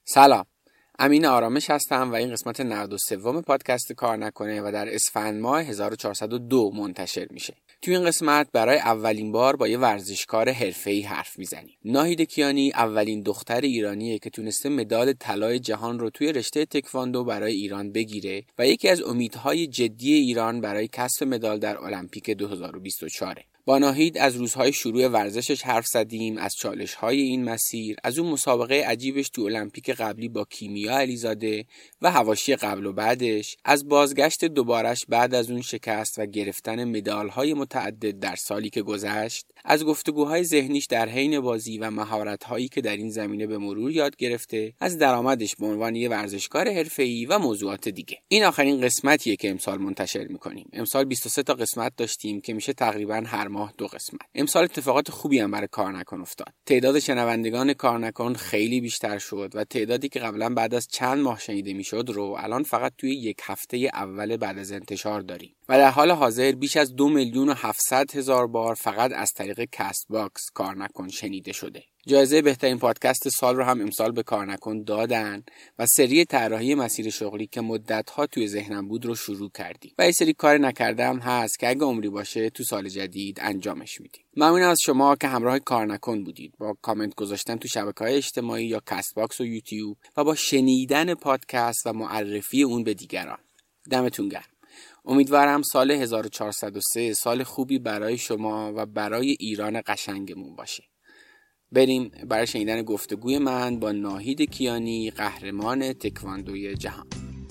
سلام، امین آرامش هستم و این قسمت 93 پادکست کار نکنه و در اسفند ماه 1402 منتشر میشه. توی این قسمت برای اولین بار با یه ورزشکار حرفه‌ای حرف میزنیم. ناهید کیانی اولین دختر ایرانیه که تونسته مدال طلای جهان رو توی رشته تکواندو برای ایران بگیره و یکی از امیدهای جدی ایران برای کسب مدال در المپیک 2024. با ناهید از روزهای شروع ورزشش حرف زدیم، از چالش‌های این مسیر، از اون مسابقه عجیبش تو المپیک قبلی با کیمیا علیزاده و حواشی قبل و بعدش، از بازگشت دوبارش بعد از اون شکست و گرفتن مدال‌های متعدد در سالی که گذشت، از گفتگوهای ذهنیش در حین بازی و مهارت‌هایی که در این زمینه به مرور یاد گرفته، از درآمدش به عنوان یه ورزشکار حرفه‌ای و موضوعات دیگه. این آخرین قسمتیه که امسال منتشر می‌کنیم. امسال 23 تا قسمت داشتیم که میشه تقریباً هر ماه 2 قسمت. امسال اتفاقات خوبی هم برای کار نکن افتاد. تعداد شنوندگان کار نکن خیلی بیشتر شد و تعدادی که قبلا بعد از چند ماه شنیده میشد رو الان فقط توی یک هفته اول بعد از انتشار داریم. و در حال حاضر بیش از 2,700,000 بار فقط از طریق کست باکس کار نکن شنیده شده. جایزه بهترین پادکست سال رو هم امسال به کار نکن دادن و سری طراحی مسیر شغلی که مدت‌ها توی ذهنم بود رو شروع کردیم و یه سری کار نکردم هست که اگه عمری باشه تو سال جدید انجامش میدیم. ممنونم از شما که همراه کار نکن بودید، با کامنت گذاشتن تو شبکه‌های اجتماعی یا کست باکس و یوتیوب و با شنیدن پادکست و معرفی اون به دیگران. دمتون گرم. امیدوارم سال 1403 سال خوبی برای شما و برای ایران قشنگمون باشه. بریم برای شنیدن گفتگوی من با ناهید کیانی، قهرمان تکواندوی جهان.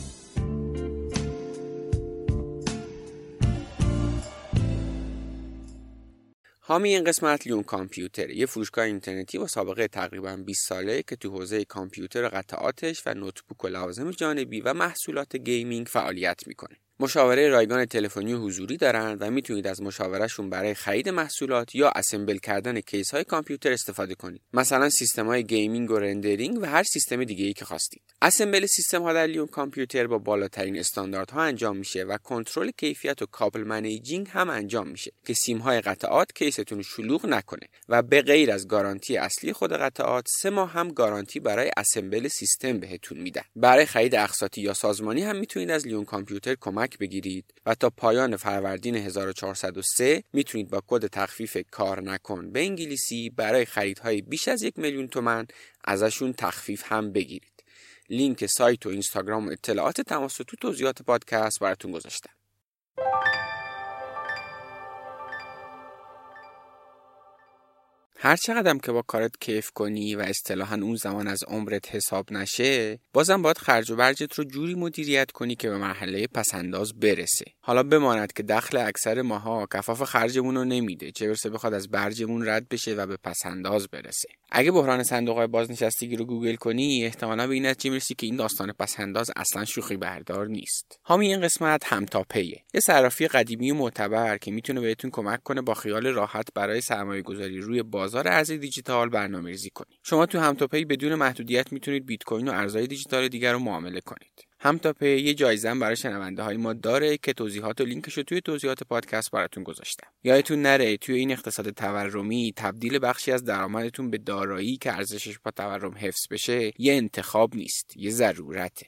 حامی این قسمت لیون کامپیوتر، یه فروشگاه اینترنتی با سابقه تقریباً 20 ساله که تو حوزه کامپیوتر و قطعاتش و نوتبوک و لوازم جانبی و محصولات گیمینگ فعالیت میکنه. مشاوره رایگان تلفنی و حضوری دارن و میتونید از مشاورهشون برای خرید محصولات یا اسمبل کردن کیس های کامپیوتر استفاده کنید. مثلا سیستم های گیمینگ و رندرینگ و هر سیستم دیگه ای که خواستید. اسمبل سیستم ها در لیون کامپیوتر با بالاترین استانداردها انجام میشه و کنترل کیفیت و کابل منیجینگ هم انجام میشه که سیم های قطعات کیستون رو شلوغ نکنه و به غیر از گارانتی اصلی خود قطعات 3 ماه هم گارانتی برای اسمبل سیستم بهتون میدن. برای خرید اقساطی یا سازمانی هم میتونید از لیون کامپیوتر کمک بگیرید و تا پایان فروردین 1403 میتونید با کد تخفیف کار نکن به انگلیسی برای خریدهای بیش از 1,000,000 تومان ازشون تخفیف هم بگیرید. لینک سایت و اینستاگرام و اطلاعات تماس تو توضیحات پادکست براتون گذاشتم. هر چقدر که با کارت کیف کنی و اصطلاحاً اون زمان از عمرت حساب نشه، بازم باید خرج و برجت رو جوری مدیریت کنی که به مرحله پسنداز برسه. حالا بماند که دخل اکثر ماها کفاف خرجمون رو نمیده، چه برسه بخواد از برجمون رد بشه و به پسنداز برسه. اگه بحران صندوق‌های بازنشستگی رو گوگل کنی، احتمالاً به این نتیجه میرسی که این داستان پسنداز اصلاً شوخی بردار نیست. حامی این قسمت همتاپیه، یه صرافی قدیمی و معتبر که میتونه بهتون کمک کنه با خیال راحت برای سرمایه‌گذاری روی بازار ارز دیجیتال برنامه‌ریزی کنید. شما تو همتاپی بدون محدودیت میتونید بیت کوین و ارزهای دیجیتال دیگر رو معامله کنید. همتاپی یه جایزه برای شنونده‌های ما داره که توضیحات و لینکش رو توی توضیحات پادکست براتون گذاشتم. یادتون نره توی این اقتصاد تورمی تبدیل بخشی از درآمدتون به دارایی که ارزشش با تورم حفظ بشه یه انتخاب نیست، یه ضرورته.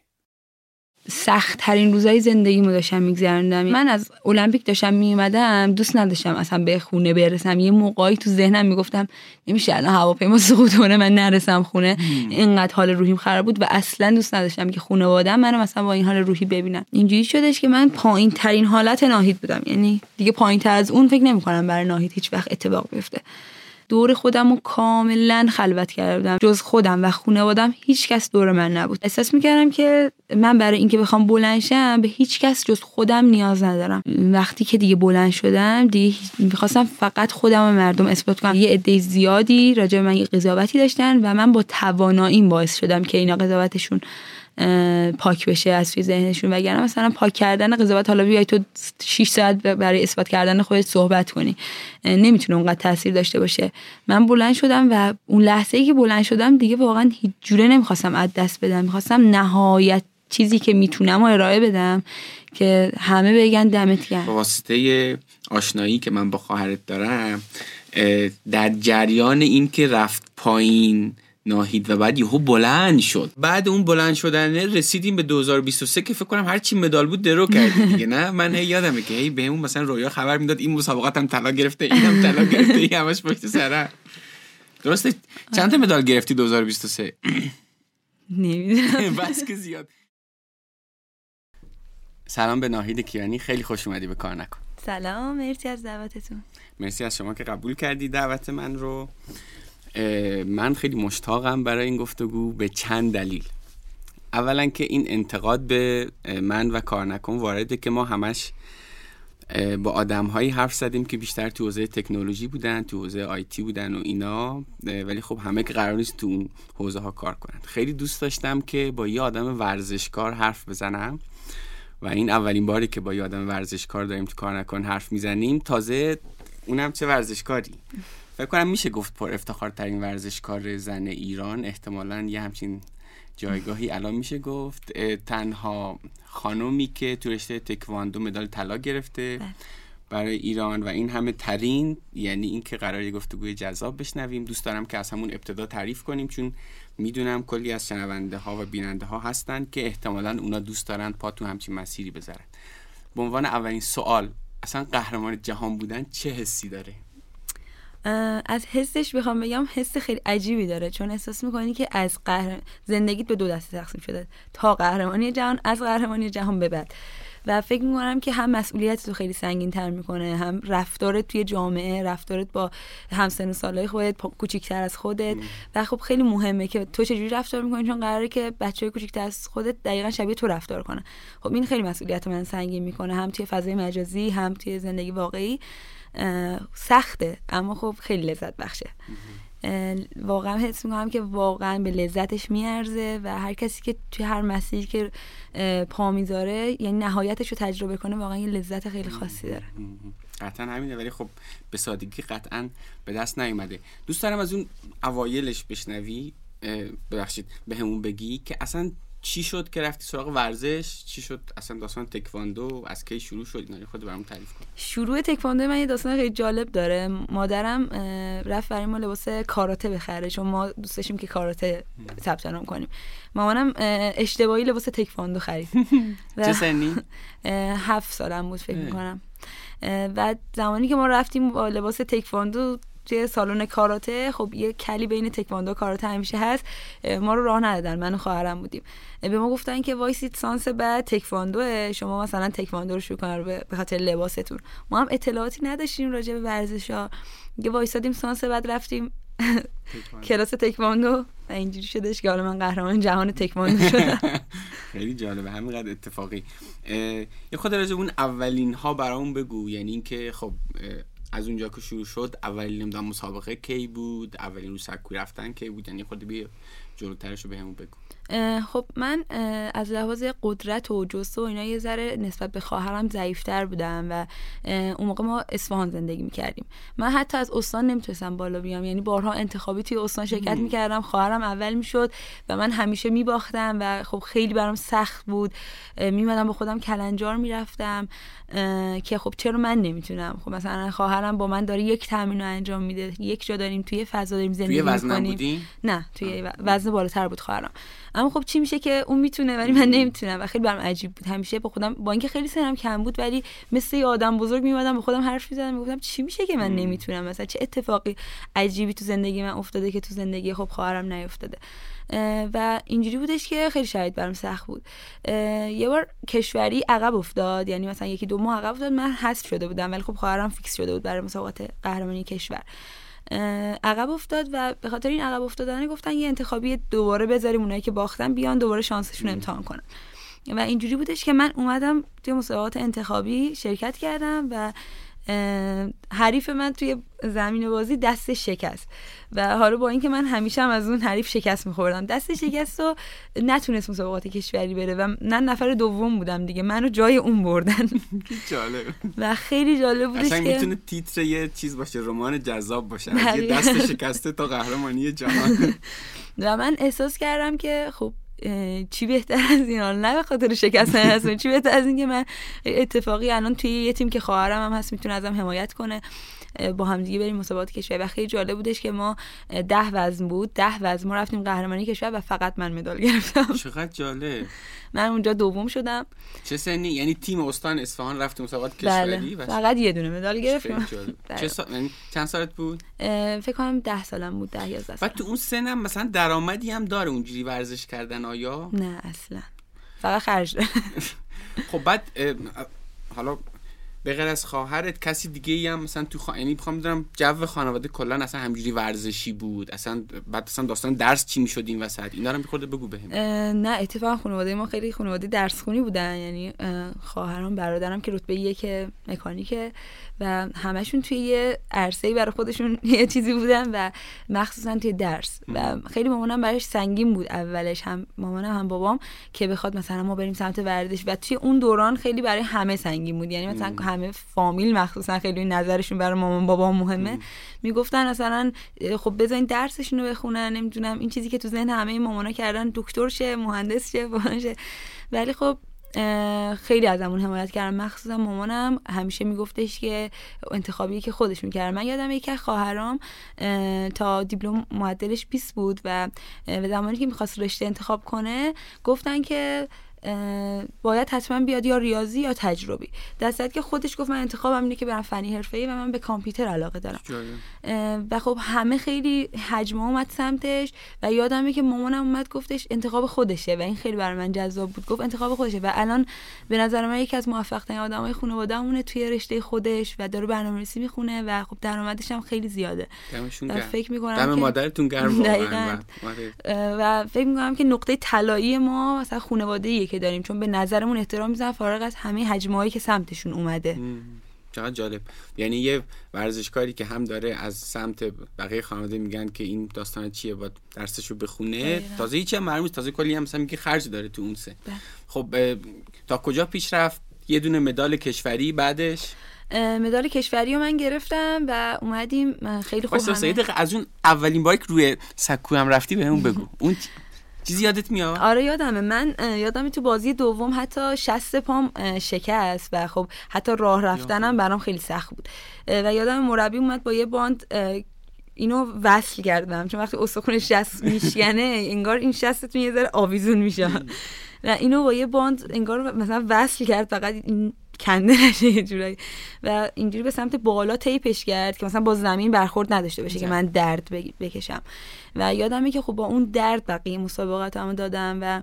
سخت ترین روزای زندگیمو داشتم میگذروندم. من از المپیک داشتم میومدم، دوست نداشتم اصلا به خونه برسم. یه موقعی تو ذهنم میگفتم نمیشه الان هواپیما سقوط کنه من نرسم خونه. اینقدر حال روحیم خراب بود و اصلا دوست نداشتم که خانواده‌ام منو مثلا با این حال روحی ببینن. اینجوری شدش که من پایین ترین حالت ناهید بودم، یعنی دیگه پایین تر از اون فکر نمی‌کنم برای ناهید هیچ وقت اتفاق بیفته. دور خودم رو کاملا خلوت کردم، جز خودم و خانوادم هیچ کس دور من نبود. احساس میکردم که من برای اینکه بخوام بلند شم به هیچ کس جز خودم نیاز ندارم. وقتی که دیگه بلند شدم دیگه میخواستم فقط خودم و مردم اثبات کنم. یه عده زیادی راجع به من یه قضاوتی داشتن و من با تواناییم باعث شدم که اینا قضاوتشون پاک بشه از توی ذهنشون. وگرنه مثلا پاک کردن قضاوت، حالا بیای تو 6 ساعت برای اثبات کردن خودت صحبت کنی، نمیتونه اونقدر تاثیر داشته باشه. من بلند شدم و اون لحظه‌ای که بلند شدم دیگه واقعا هیچ جوره نمیخواستم از دست بدم. میخواستم نهایت چیزی که میتونم ارائه بدم که همه بگن دمت گرم. با واسطه آشنایی که من با خواهرت دارم، در جریان این که رفت پایین ناهید و بعد یهو بلند شد. بعد اون بلند شدن رسیدیم به 2023 که فکر کنم هر چی مدال بود درو کردیم دیگه. نه من یادمه که هی بهمون مثلا رویا خبر میداد این مسابقات هم طلا گرفته، اینم طلا گرفته، این همش پشت سر. درسته چند تا مدال گرفتی 2023؟ نمیدونم بس که زیاد. سلام به ناهید کیانی، خیلی خوش اومدی به کار نکن. سلام، مرسی از دعوتتون. مرسی از شما که قبول کردی دعوت من رو. من خیلی مشتاقم برای این گفتگو به چند دلیل. اولا که این انتقاد به من و کار نکن وارده که ما همش با آدم‌هایی حرف زدیم که بیشتر تو حوزه تکنولوژی بودن، تو حوزه آیتی بودن و اینا، ولی خب همه که قرار نیست تو اون حوزه ها کار کنن. خیلی دوست داشتم که با یه آدم ورزشکار حرف بزنم و این اولین باری که با یه آدم ورزشکار داریم تو کار نکن حرف میزنیم، تازه اونم چه ورزشکاری. فکر کنم میشه گفت پر افتخارترین ورزشکار زن ایران، احتمالاً یه همچین جایگاهی الان میشه گفت. تنها خانومی که تو رشته تکواندو مدال طلا گرفته برای ایران و این همه ترین، یعنی این که قراره گفتگوی جذاب بشنویم. دوست دارم که از همون ابتدا تعریف کنیم، چون میدونم کلی از شنونده ها و بیننده ها هستن که احتمالاً اونا دوست دارن پا تو همچین مسیری بذارن. به عنوان اولین سوال، اصلا قهرمان جهان بودن چه حسی داره؟ از حسش بخوام بگم حس خیلی عجیبی داره، چون احساس میکنی که از زندگیت به دو دسته تقسیم شده، تا قهرمانی جهان، از قهرمانی جهان به بعد. و فکر میکنم که هم مسئولیتت رو خیلی سنگین تر میکنه، هم رفتارت توی جامعه، رفتارت با همسن و سالای خودت، کوچیک‌تر از خودت. و خب خیلی مهمه که تو چجوری رفتار میکنی، چون قراره که بچه‌های کوچیک‌تر از خودت دقیقاً شبیه تو رفتار کنن. خب این خیلی مسئولیت من سنگین میکنه، هم توی فضای مجازی هم توی زندگی واقعی. سخته اما خب خیلی لذت بخشه. واقعا حس میکنم که واقعا به لذتش میارزه و هر کسی که توی هر مسیری که پا میذاره، یعنی نهایتش رو تجربه کنه، واقعا یه لذت خیلی خاصی داره. قطعا همینه، ولی خب به سادگی قطعا به دست نیومده. دوست دارم از اون اوایلش بشنوی، ببخشید به همون بگی که اصلا چی شد که رفتی سراغ ورزش؟ چی شد اصلا داستان تکواندو از کی شروع شد؟ اینا رو خود برام تعریف کن. شروع تکواندو من یه داستان خیلی جالب داره. مادرم رفت برای ما لباس کاراته بخره، چون ما دوست داشتیم که کاراته ثبت نام کنیم. مامانم اشتباهی لباس تکواندو خرید. چه سنی؟ 7 سالم بود فکر می‌کنم. بعد زمانی که ما رفتیم با لباس تکواندو توی سالن کاراته، خب یه کلی بین تکواندو و کاراته همیشه هست، ما رو راه ندادن. من و خواهرم بودیم. به ما گفتن که وایسید سانس بعد تکواندوه، شما مثلا تکواندو رو شروع کنید به خاطر لباستون. ما هم اطلاعاتی نداشتیم راجع به ورزش‌ها، دیگه وایسادیم سانس بعد رفتیم کلاس تکواندو و اینجوری شدش که حالا من قهرمان جهان تکواندو شدم. خیلی جالبه، همینقدر اتفاقی. یه خود راجع به اون اولین ها برامون بگو، یعنی اینکه خب از اونجا که شروع شد اولین نمیدونم مسابقه کی بود، اولین رو سکوی رفتن کی بود، یعنی خود بیا جلوترشو بهمون بگو. خب من از لحاظ قدرت و جسم و اینا یه ذره نسبت به خواهرم ضعیف‌تر بودم و اون موقع ما اصفهان زندگی می‌کردیم. من حتی از استان نمیتونستم بالا بیام، یعنی بارها انتخابی توی استان شرکت می‌کردم، خواهرم اول میشد و من همیشه میباختم و خب خیلی برام سخت بود. میمدم با خودم کلنجار میرفتم که خب چرا من نمیتونم؟ خب مثلا خواهرم با من داره یک تمرین رو انجام میده، یک جا داریم توی فضا داریم زندگی می‌کنیم. نه توی وزن بالاتر بود خواهرم، اما خب چی میشه که اون میتونه ولی من نمیتونم و خیلی برام عجیب بود. همیشه با خودم، با اینکه خیلی سنم کم بود، ولی مثل یه آدم بزرگ میومدم با خودم حرف میزدم، میگفتم چی میشه که من نمیتونم، مثلا چه اتفاقی عجیبی تو زندگی من افتاده که تو زندگی خب خواهرم نیفتاده. و اینجوری بودش که خیلی شاید برام سخت بود. یه بار کشوری عقب افتاد، یعنی مثلا 1-2 ماه عقب افتاد، من حذف شده بودم ولی خب خواهرم فیکس شده بود برای مسابقات قهرمانی کشور. عقب افتاد و به خاطر این عقب افتادن گفتن یه انتخابی دوباره بذاریم، اونایی که باختن بیان دوباره شانسشون امتحان کنن. و اینجوری بودش که من اومدم توی مسابقات انتخابی شرکت کردم و حریف من توی زمین بازی دستش شکست و حالا با اینکه من همیشه هم از اون حریف شکست می‌خوردم، دستش شکست و نتونست مسابقات کشوری بره و من نفر دوم بودم دیگه، منو جای اون بردن. جالب. و خیلی جالب بودش که اصلا میتونه تیتر یه چیز باشه، رمان جذاب باشه، از یه دست شکسته تا قهرمانی جهان. و من احساس کردم که خب چی بهتر از این، حالا نه به خاطر شکستن هستم، چی بهتر از این که من اتفاقی الان توی یه تیم که خواهرم هم هست میتونه ازم حمایت کنه، با هم دیگه بریم مسابقات کشوری و خیلی جالب بودش که ما 10 وزن بود، 10 وزن ما رفتیم قهرمانی کشور و فقط من مدال گرفتم. چقدر جالب. من اونجا دوم شدم. چه سنی؟ یعنی تیم استان اصفهان رفت مسابقات کشوری؟ بله. فقط یه دونه مدال گرفتم. یعنی چند سالت بود؟ فکر کنم 10 سالم بود، 10-11 سال. بعد تو اون سنم مثلا درآمدی هم داره اونجوری ورزش کردن آیا؟ نه اصلا، فقط خرج داره. خب بعد حالا به غیر از خواهرت کسی دیگه ای هم مثلا تو یعنی میخوام بدونم جو خانواده کلا اصلا همجوری ورزشی بود اصلا؟ بعد اصلا داستان درس چی میشد این وسط؟ اینا رو میخورده بگو بهم. نه اتفاقا خانواده ما خیلی خانواده درس خونی بودن، یعنی خواهرام برادرم که رتبه 1 مکانیکه و همشون توی یه عرصه‌ای برای خودشون یه چیزی بودن و مخصوصا توی درس و خیلی مامانم براش سنگین بود اولش، هم مامانم هم بابام، که بخواد مثلا ما بریم سمت ورزش و توی اون دوران خیلی برای همه سنگین بود، یعنی مثلا همه فامیل مخصوصا خیلی نظرشون برای مامان بابام مهمه، میگفتن مثلا خب بذارین درسشون رو بخونن، نمیدونم این چیزی که تو ذهن همه مامانا کردن دکتر شه، مهندس شه، فلان شه. ولی خب خیلی ازمون حمایت کردن، مخصوصا مامانم همیشه میگفتش که انتخابی که خودش میکرد. من یادم یکی از خواهرام تا دیپلم معدلش 20 بود و به زمانی که میخواست رشته انتخاب کنه گفتن که باید حتما بیاد یا ریاضی یا تجربی، در صورتی که خودش گفت من انتخابم اینه که برم فنی حرفه‌ای و من به کامپیوتر علاقه دارم. و خب همه خیلی حجمه اومد سمتش و یادمه که مامانم اومد گفتش انتخاب خودشه و این خیلی برای من جذاب بود، گفت انتخاب خودشه و الان به نظر من یکی از موفق‌ترین آدمای خانواده‌مونه توی رشته خودش و داره برنامه‌نویسی میخونه و خب درآمدش هم خیلی زیاده. فکر می‌کنم دم مادرتون گرم واقعا. و فکر می‌کنم که نقطه طلایی ما مثلا خانواده‌ایه که داریم، چون به نظرمون احترام میذارن فارغ از همه حجمه‌هایی که سمتشون اومده. چقدر جالب. یعنی یه ورزشکاری که هم داره از سمت بقیه خانواده میگن که این داستان چیه باید درسشو بخونه، تازه هیچ هم معلومه، تازه کلی هم مثلا میگه خرج داره تو اون سه. خب تا کجا پیش رفت؟ یه دونه مدال کشوری، بعدش مدال کشوری رو من گرفتم و اومدیم خیلی خوب. از اون اولین باری که روی سکو هم رفتی بهمون بگو. اون چیزی یادت میاد؟ آره یادمه. من یادمه تو بازی دوم حتی شست پام شکست و خب حتی راه رفتنم برام خیلی سخت بود و یادمه مربی اومد با یه باند اینو وصل کردم، چون وقتی استخوان شست میشکنه انگار این شستتون یه ذره آویزون میشه و اینو با یه باند انگار مثلا وصل کرد فقط این کنده نشه یه جورایی و اینجوری به سمت بالا تیپش کرد که مثلا با زمین برخورد نداشته باشه که من درد بکشم و یادمه که خب با اون درد بقیه مسابقاتمو دادم و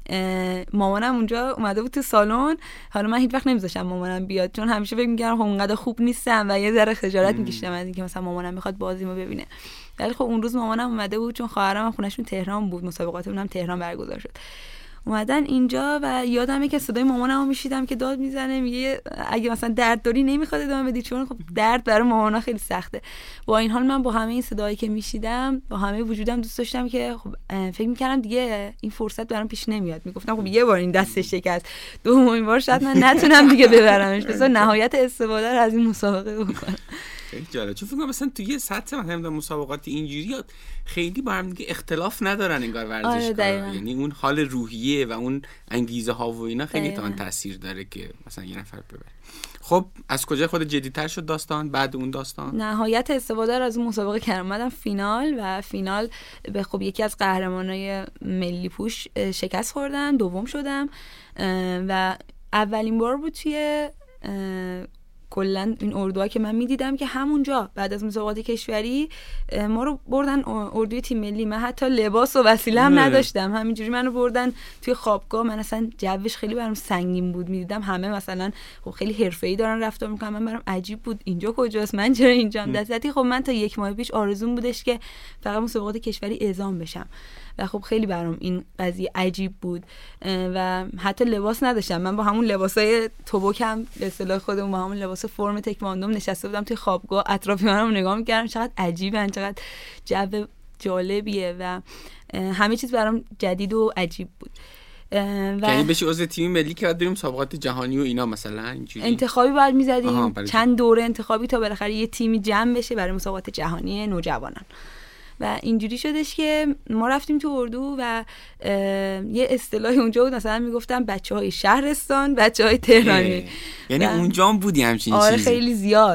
مامانم اونجا اومده بود تو سالن. حالا من هیچ وقت نمیذاشم مامانم بیاد چون همیشه فکر می‌کردم خب اونقدر خوب نیستم و یه ذره خجالت می‌کشیدم از اینکه مثلا مامانم میخواد بازیمو ببینه. ولی خب اون روز مامانم اومده بود چون خواهرام خونه‌شون تهران بود، مسابقاتمون هم تهران برگزار شد. اومدن اینجا و یادمه که صدای مامانمو میشیدم که داد میزنه میگه اگه مثلا درد داری نمیخواد ادامه بدی، چون خب درد برای مامانا خیلی سخته. با این حال من با همه این صدایی که میشیدم با همه وجودم دوست داشتم که خب فکر میکردم دیگه این فرصت برام پیش نمیاد. میگفتم خب یه بار این دستش شکست، دومین بار شاید من نتونم دیگه ببرمش، بذار نهایت استفاده رو از این مسابقه بکنم. خیلی جالب، چون فکر کنم مثلا توی سطح مثلا مسابقات اینجوری خیلی با هم دیگه اختلاف ندارن انگار ورزشکارا، یعنی اون حال روحیه و اون انگیزه ها و اینا خیلی تا تاثیر داره که مثلا یه نفر ببره. خب از کجا خود جدی‌تر شد داستان؟ بعد اون داستان نهایت استفاده رو از اون مسابقه کردم، اومدم فینال و فینال به خب یکی از قهرمانای ملی پوش شکست خوردم، دوم شدم و اولین بار بود توی کلا این اردوها که من میدیدم که همونجا بعد از مسابقات کشوری ما رو بردن اردوی تیم ملی. من حتی لباس و وسیله هم نداشتم، همینجوری منو بردن توی خوابگاه. من اصلا جوش خیلی برام سنگین بود، میدیدم همه مثلا خب خیلی حرفه‌ای دارن رفتار میکنن، من برام عجیب بود اینجا کجاست، من چرا اینجام. در صورتی خب من تا 1 ماه پیش آرزوم بودش که فقط مسابقات کشوری اعزام بشم و خب خیلی برام این قضیه عجیب بود و حتی لباس نداشتم. من با همون لباسای توبوکم به اصطلاح خودمون با همون لباس فرم تکواندوم نشسته بودم توی خوابگاه، اطرافی منم نگاه می‌کردم چقدر عجیبن، چقدر جو جالبیه و همه چیز برام جدید و عجیب بود. یعنی بشی عضو تیم ملی که بعد بریم مسابقات جهانی و اینا مثلا اینجوری انتخابی باید می‌زدیم چند دوره انتخابی تا بالاخره یه تیمی جمع بشه برای مسابقات جهانی نوجوانان و اینجوری شدش که ما رفتیم تو اردو و یه اصطلاحی اونجا بود مثلا میگفتن بچه‌های شهرستان، بچه‌های تهرانی. یعنی اونجا هم بودی همچین چیزی؟ آره خیلی زیاد.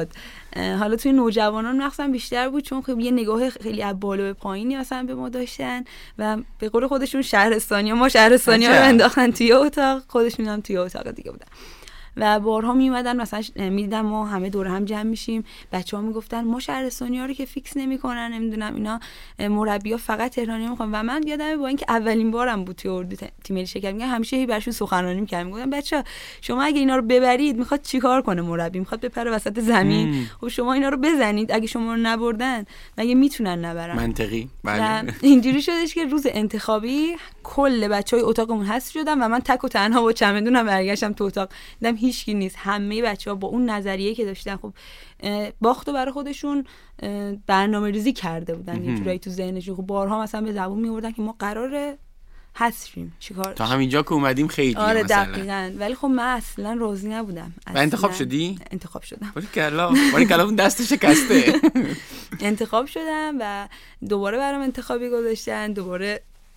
حالا توی نوجوانان مخصوصا بیشتر بود، چون خب یه نگاه خیلی از بالا به پایینی مثلا به ما داشتن و به قول خودشون شهرستانی‌ها، ما شهرستانی‌ها رو انداختن توی اتاق، خودشون هم توی اتاق دیگه بودن و بارها میومدن مثلا میدیدم ما همه دور هم جمع میشیم، بچه‌ها میگفتن ما شهرستانی‌ها رو که فیکس نمی‌کنن، نمیدونم اینا مربی‌ها فقط تهرانی می‌خوان. و من یادمه با اینکه اولین بارم بود توی اردو تیم ملی شرکت می‌کردم، همیشه براشون سخنرانی می‌کردم، میگفتم بچه‌ها شما اگه اینا رو ببرید میخواد چیکار کنه مربی؟ میخواد بپره وسط زمین. خب شما اینا رو بزنید، اگه شما رو نبردن مگه میتونن نبرن؟ منطقی. بله. اینجوری شدش که روز انتخابی کل بچهای اتاقمون حذف شدن و من تک و تنها با چمدونم برگشتم تو اتاق، دیدم هیچکی نیست. همه بچه‌ها با اون نظریه که داشتن خب باختو برای خودشون برنامه‌ریزی کرده بودن یه جورایی تو ذهنشون. خب بارها مثلا به زبون می‌آوردن که ما قراره حذف شیم، چیکار تا همینجا که اومدیم خیلی آره مثلا. دقیقاً. ولی خب من اصلا راضی نبودم. و انتخاب شدی؟ انتخاب شدم. ولی کلام دست شکسته. انتخاب شدم و دوباره برام انتخابی گذاشتن، دوباره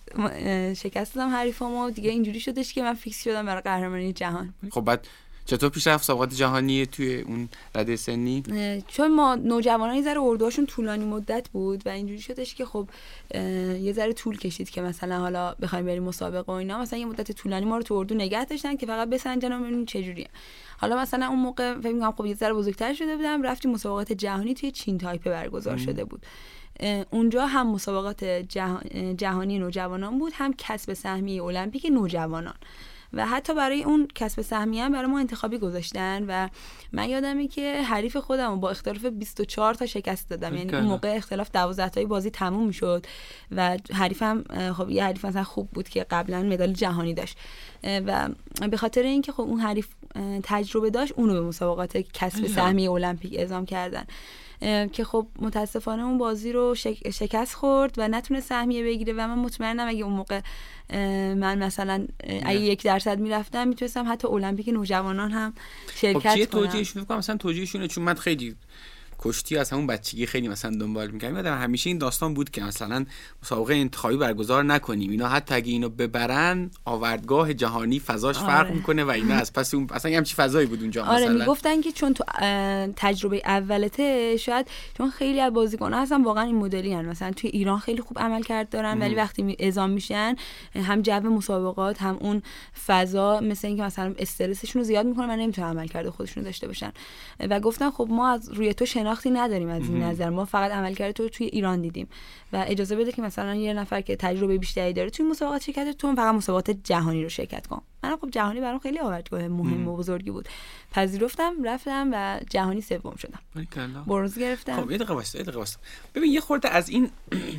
شکست دادم حریفامو. دیگه اینجوری شدش که من فیکس شدم برای قهرمانی جهان. خب بعد چطور پیش رفت مسابقات جهانی توی اون رده سنی؟ چون ما نوجوانان یه ذره اردوهاشون طولانی مدت بود و اینجوری شدش که خب یه ذره طول کشید که مثلا حالا بخوایم بریم مسابقه و اینا، مثلا یه مدت طولانی ما رو تو اردو نگه داشتن که فقط بسنجن و ببینیم چه جوریه. حالا مثلا اون موقع فکر می‌کنم خب یه ذره بزرگتر شده بودم، رفتیم مسابقات جهانی توی چین تایپه برگزار شده بود. اونجا هم مسابقات جهانی نوجوانان بود، هم کسب سهمیه المپیک نوجوانان و حتی برای اون کسب سهمیه هم برای ما انتخابی گذاشتن و من یادمه که حریف خودم رو با اختلاف 24 تا شکست دادم. یعنی اون موقع اختلاف 12 تایی بازی تموم میشد و حریفم خب یه حریف مثلا خوب بود که قبلا مدال جهانی داشت و به خاطر اینکه خب اون حریف تجربه داشت اونو به مسابقات کسب سهمیه المپیک اعزام کردن که خب متاسفانه اون بازی رو شکست خورد و نتونه سهمیه بگیره و من مطمئنم اگه اون موقع من مثلا اگه 1% میرفتم میتونستم حتی المپیک نوجوانان هم شرکت کنم. خب چیه توجیهشون؟ فکر کنم مثلا توجیهشونه چون من خیلی کشتی از همون بچگی خیلی مثلا دنبال می‌کردم. یادم همیشه این داستان بود که مثلا مسابقه انتخابی برگزار نکنیم، اینا حتی اگه اینو ببرن آوردگاه جهانی فضاش فرق میکنه و اینا از پس اون اصلا همچین فضایی بود اونجا. مثلا میگفتن که چون تو تجربه اولته شاید چون خیلی از بازیکن‌ها هستن واقعا این مدلی ان، مثلا توی ایران خیلی خوب عملکرد دارن ولی وقتی اعزام میشن هم جو مسابقات هم اون فضا مثلا اینکه مثلا استرسشون رو زیاد میکنه و نمیتونن عملکرد خودشون رو داشته باشن و گفتن خب ما از روی تو شناختی نداریم از این نظر، ما فقط عملکرد تو توی ایران دیدیم و اجازه بده که مثلا یه نفر که تجربه بیشتری داره توی مسابقات شرکت تو فقط مسابقات جهانی رو شرکت کن. من خب جهانی برام خیلی آوردگاه مهم و بزرگی بود، پذیرفتم رفتم و جهانی سوم شدم، برنز گرفتم. خب یه دقیقه واسه ببین یه خورده از این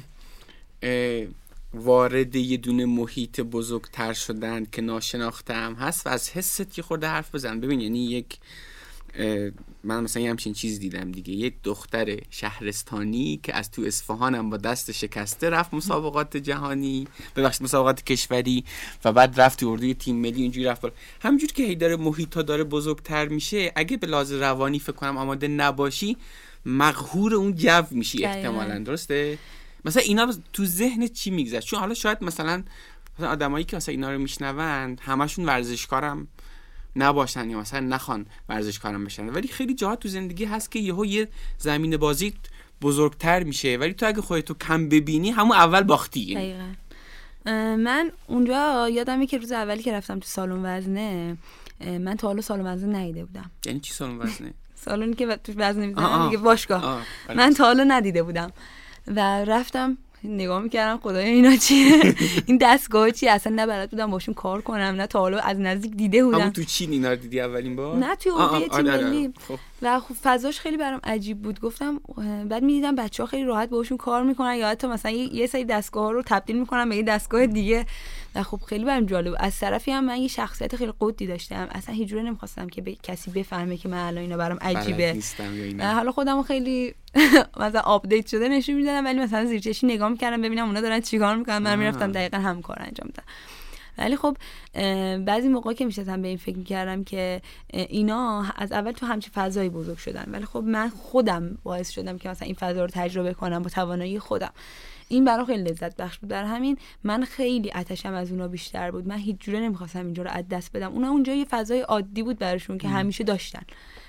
وارد یه دونه محیط بزرگتر شدن که ناشناختم هست و از حست یه خورده حرف بزن. ببین یعنی یک من مثلا یه همچین چیز دیدم دیگه، یک دختر شهرستانی که از تو اصفهانم با دست شکسته رفت مسابقات جهانی مسابقات کشوری و بعد رفت تو اردوی تیم ملی اینجوری رفت. همینجوری که هی داره محیطا داره بزرگتر میشه اگه به لحاظ روانی فکر کنم آماده نباشی مقهور اون جو میشی احتمالاً. درسته؟ مثلا اینا تو ذهن چی میگذره؟ چون حالا شاید مثلا آدمایی که مثلا اینا رو میشنوند همشون ورزشکارم نباشن یا مثلا نخوان ورزشکارم بشن، ولی خیلی جاها تو زندگی هست که یه زمین بازی بزرگتر میشه ولی تو اگه خودتو کم ببینی همون اول باختی. دقیقاً. من اونجا یادمه که روز اولی که رفتم تو سالن وزنه من تا حالا سالن وزنه ندیده بودم. یعنی چی سالن وزنه؟ سالونی که تو وزنه میزنن دیگه، باشگاه. من تا حالا ندیده بودم و رفتم نگاه میکردم خدایا اینا چیه؟ این دستگاه چیه؟ اصلا نه بلد بودم باشون کار کنم نه تا حالا از نزدیک دیده بودم. همون تو چین اینا رو دیدی اولین بار؟ نه توی اردوی تیم ملی. و خب فضاش خیلی برام عجیب بود. گفتم بعد میدیدم بچه‌ها خیلی راحت باشون کار میکنن یا حتی مثلا یه سری دستگاه‌ها رو تبدیل میکنن به یه دستگاه دیگه و خب خیلی برام جالب. از طرفی هم من یه شخصیت خیلی قدی داشتم، اصلا هیچ جوره نمیخواستم که کسی بفهمه که من الان اینا برام عجیبه. حالا خودمو خیلی مثلا آپدیت شده نشون میدادم ولی مثلا زیر چشمی نگاه میکردم ببینم اونا دارن چیکار میکنن، من میرفتم دقیقاً هم کار انجام میدادم. ولی خب بعضی موقعا که میشستم به این فکر میکردم که اینا از اول تو همچین فضایی بزرگ شدن ولی خب من خودم باعث شدم که مثلا این فضا رو تجربه کنم با توانایی خودم. این برام خیلی لذت بخش بود. در همین من خیلی آتشم از اونا بیشتر بود. من هیچ جوره نمیخواستم اینجا رو از دست بدم. اونا اونجا یه فضای عادی بود براشون که همیشه داشتن.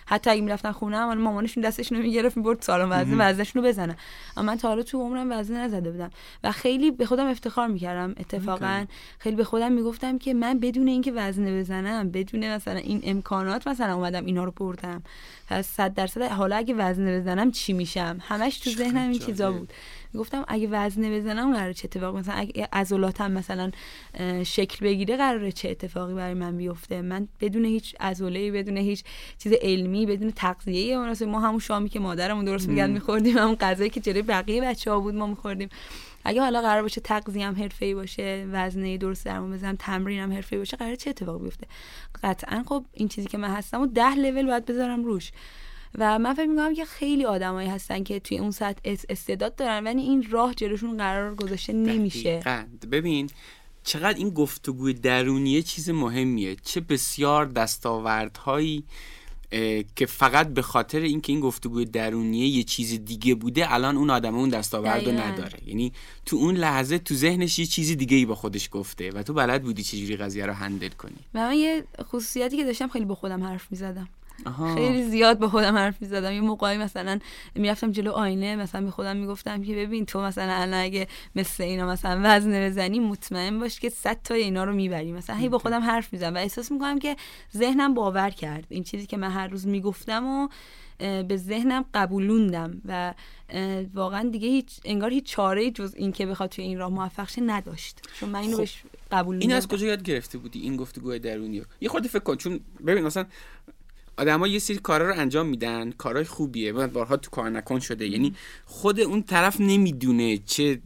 حتی اگه میرفتن خونه هم مامانشون دستشون رو میگرفت میبرد سالن وزنشون رو بزنه. اما من تا حالا تو عمرم وزن نزده بودم و خیلی به خودم افتخار میکردم. اتفاقا خیلی به خودم میگفتم که من بدون اینکه وزن بزنم، بدون مثلا این امکانات مثلا اومدم اینا رو بردم، پس 100% حالا اگه وزن بزنم چی میشم؟ همش تو ذهنم این چیزا بود. گفتم اگه وزن بزنم قراره چه اتفاقی، مثلا اگه عضلاتم مثلا شکل بگیره قراره چه اتفاقی برای من بیفته. من بدون هیچ عضله‌ای، بدون هیچ چیز علمی، بدون تغذیه مناسب، ما همون شامی که مادرمون درست می‌کرد می‌خوردیم، همون غذایی که جلوی بقیه بچه‌ها بود ما می‌خوردیم. اگه حالا قرار باشه تغذیه‌ام حرفه‌ای باشه، وزنه درست درمون بزنم، تمرینم حرفه‌ای باشه، قراره چه اتفاقی بیفته؟ قطعاً خب این چیزی که من هستم و 10 لول باید بذارم روش. و من فکر می‌کنم که خیلی آدمایی هستن که توی اون سطح استعداد دارن ولی این راه جلوشون قرار گذاشته نمیشه. ببین چقدر این گفتگوی درونیه چیز مهمیه، چه بسیار دستاوردهایی که فقط به خاطر اینکه این گفتگوی درونیه یه چیز دیگه بوده الان اون آدم اون دستاوردو نداره. یعنی تو اون لحظه تو ذهنش یه چیزی دیگه‌ای با خودش گفته و تو بلد بودی چجوری قضیه رو هندل کنی. من یه خصوصیتی که داشتم خیلی با خودم حرف می‌زدم. خیلی زیاد با خودم حرف می‌زدم. یه موقعی مثلا میرفتم جلو آینه، مثلا به خودم میگفتم که ببین تو مثلا الان اگه مثل اینا مثلا وزن بزنی مطمئن باش که 100 تا اینا رو میبری. مثلا هی با خودم حرف می‌زدم و احساس می‌کنم که ذهنم باور کرد این چیزی که من هر روز میگفتم و به ذهنم قبولوندم و واقعا دیگه انگار هیچ چاره‌ای جز این که بخواد توی این راه موفق شه نداشت، چون من اینو بهش قبول این از کجا یاد گرفته بودی این گفتگوی درونی رو؟ یه خورده فکر کن، چون ببین مثلا آدم‌ها یه سری کارا رو انجام میدن، کارهای خوبیه، بعد بارها تو کار نکن شده، یعنی خود اون طرف نمیدونه چه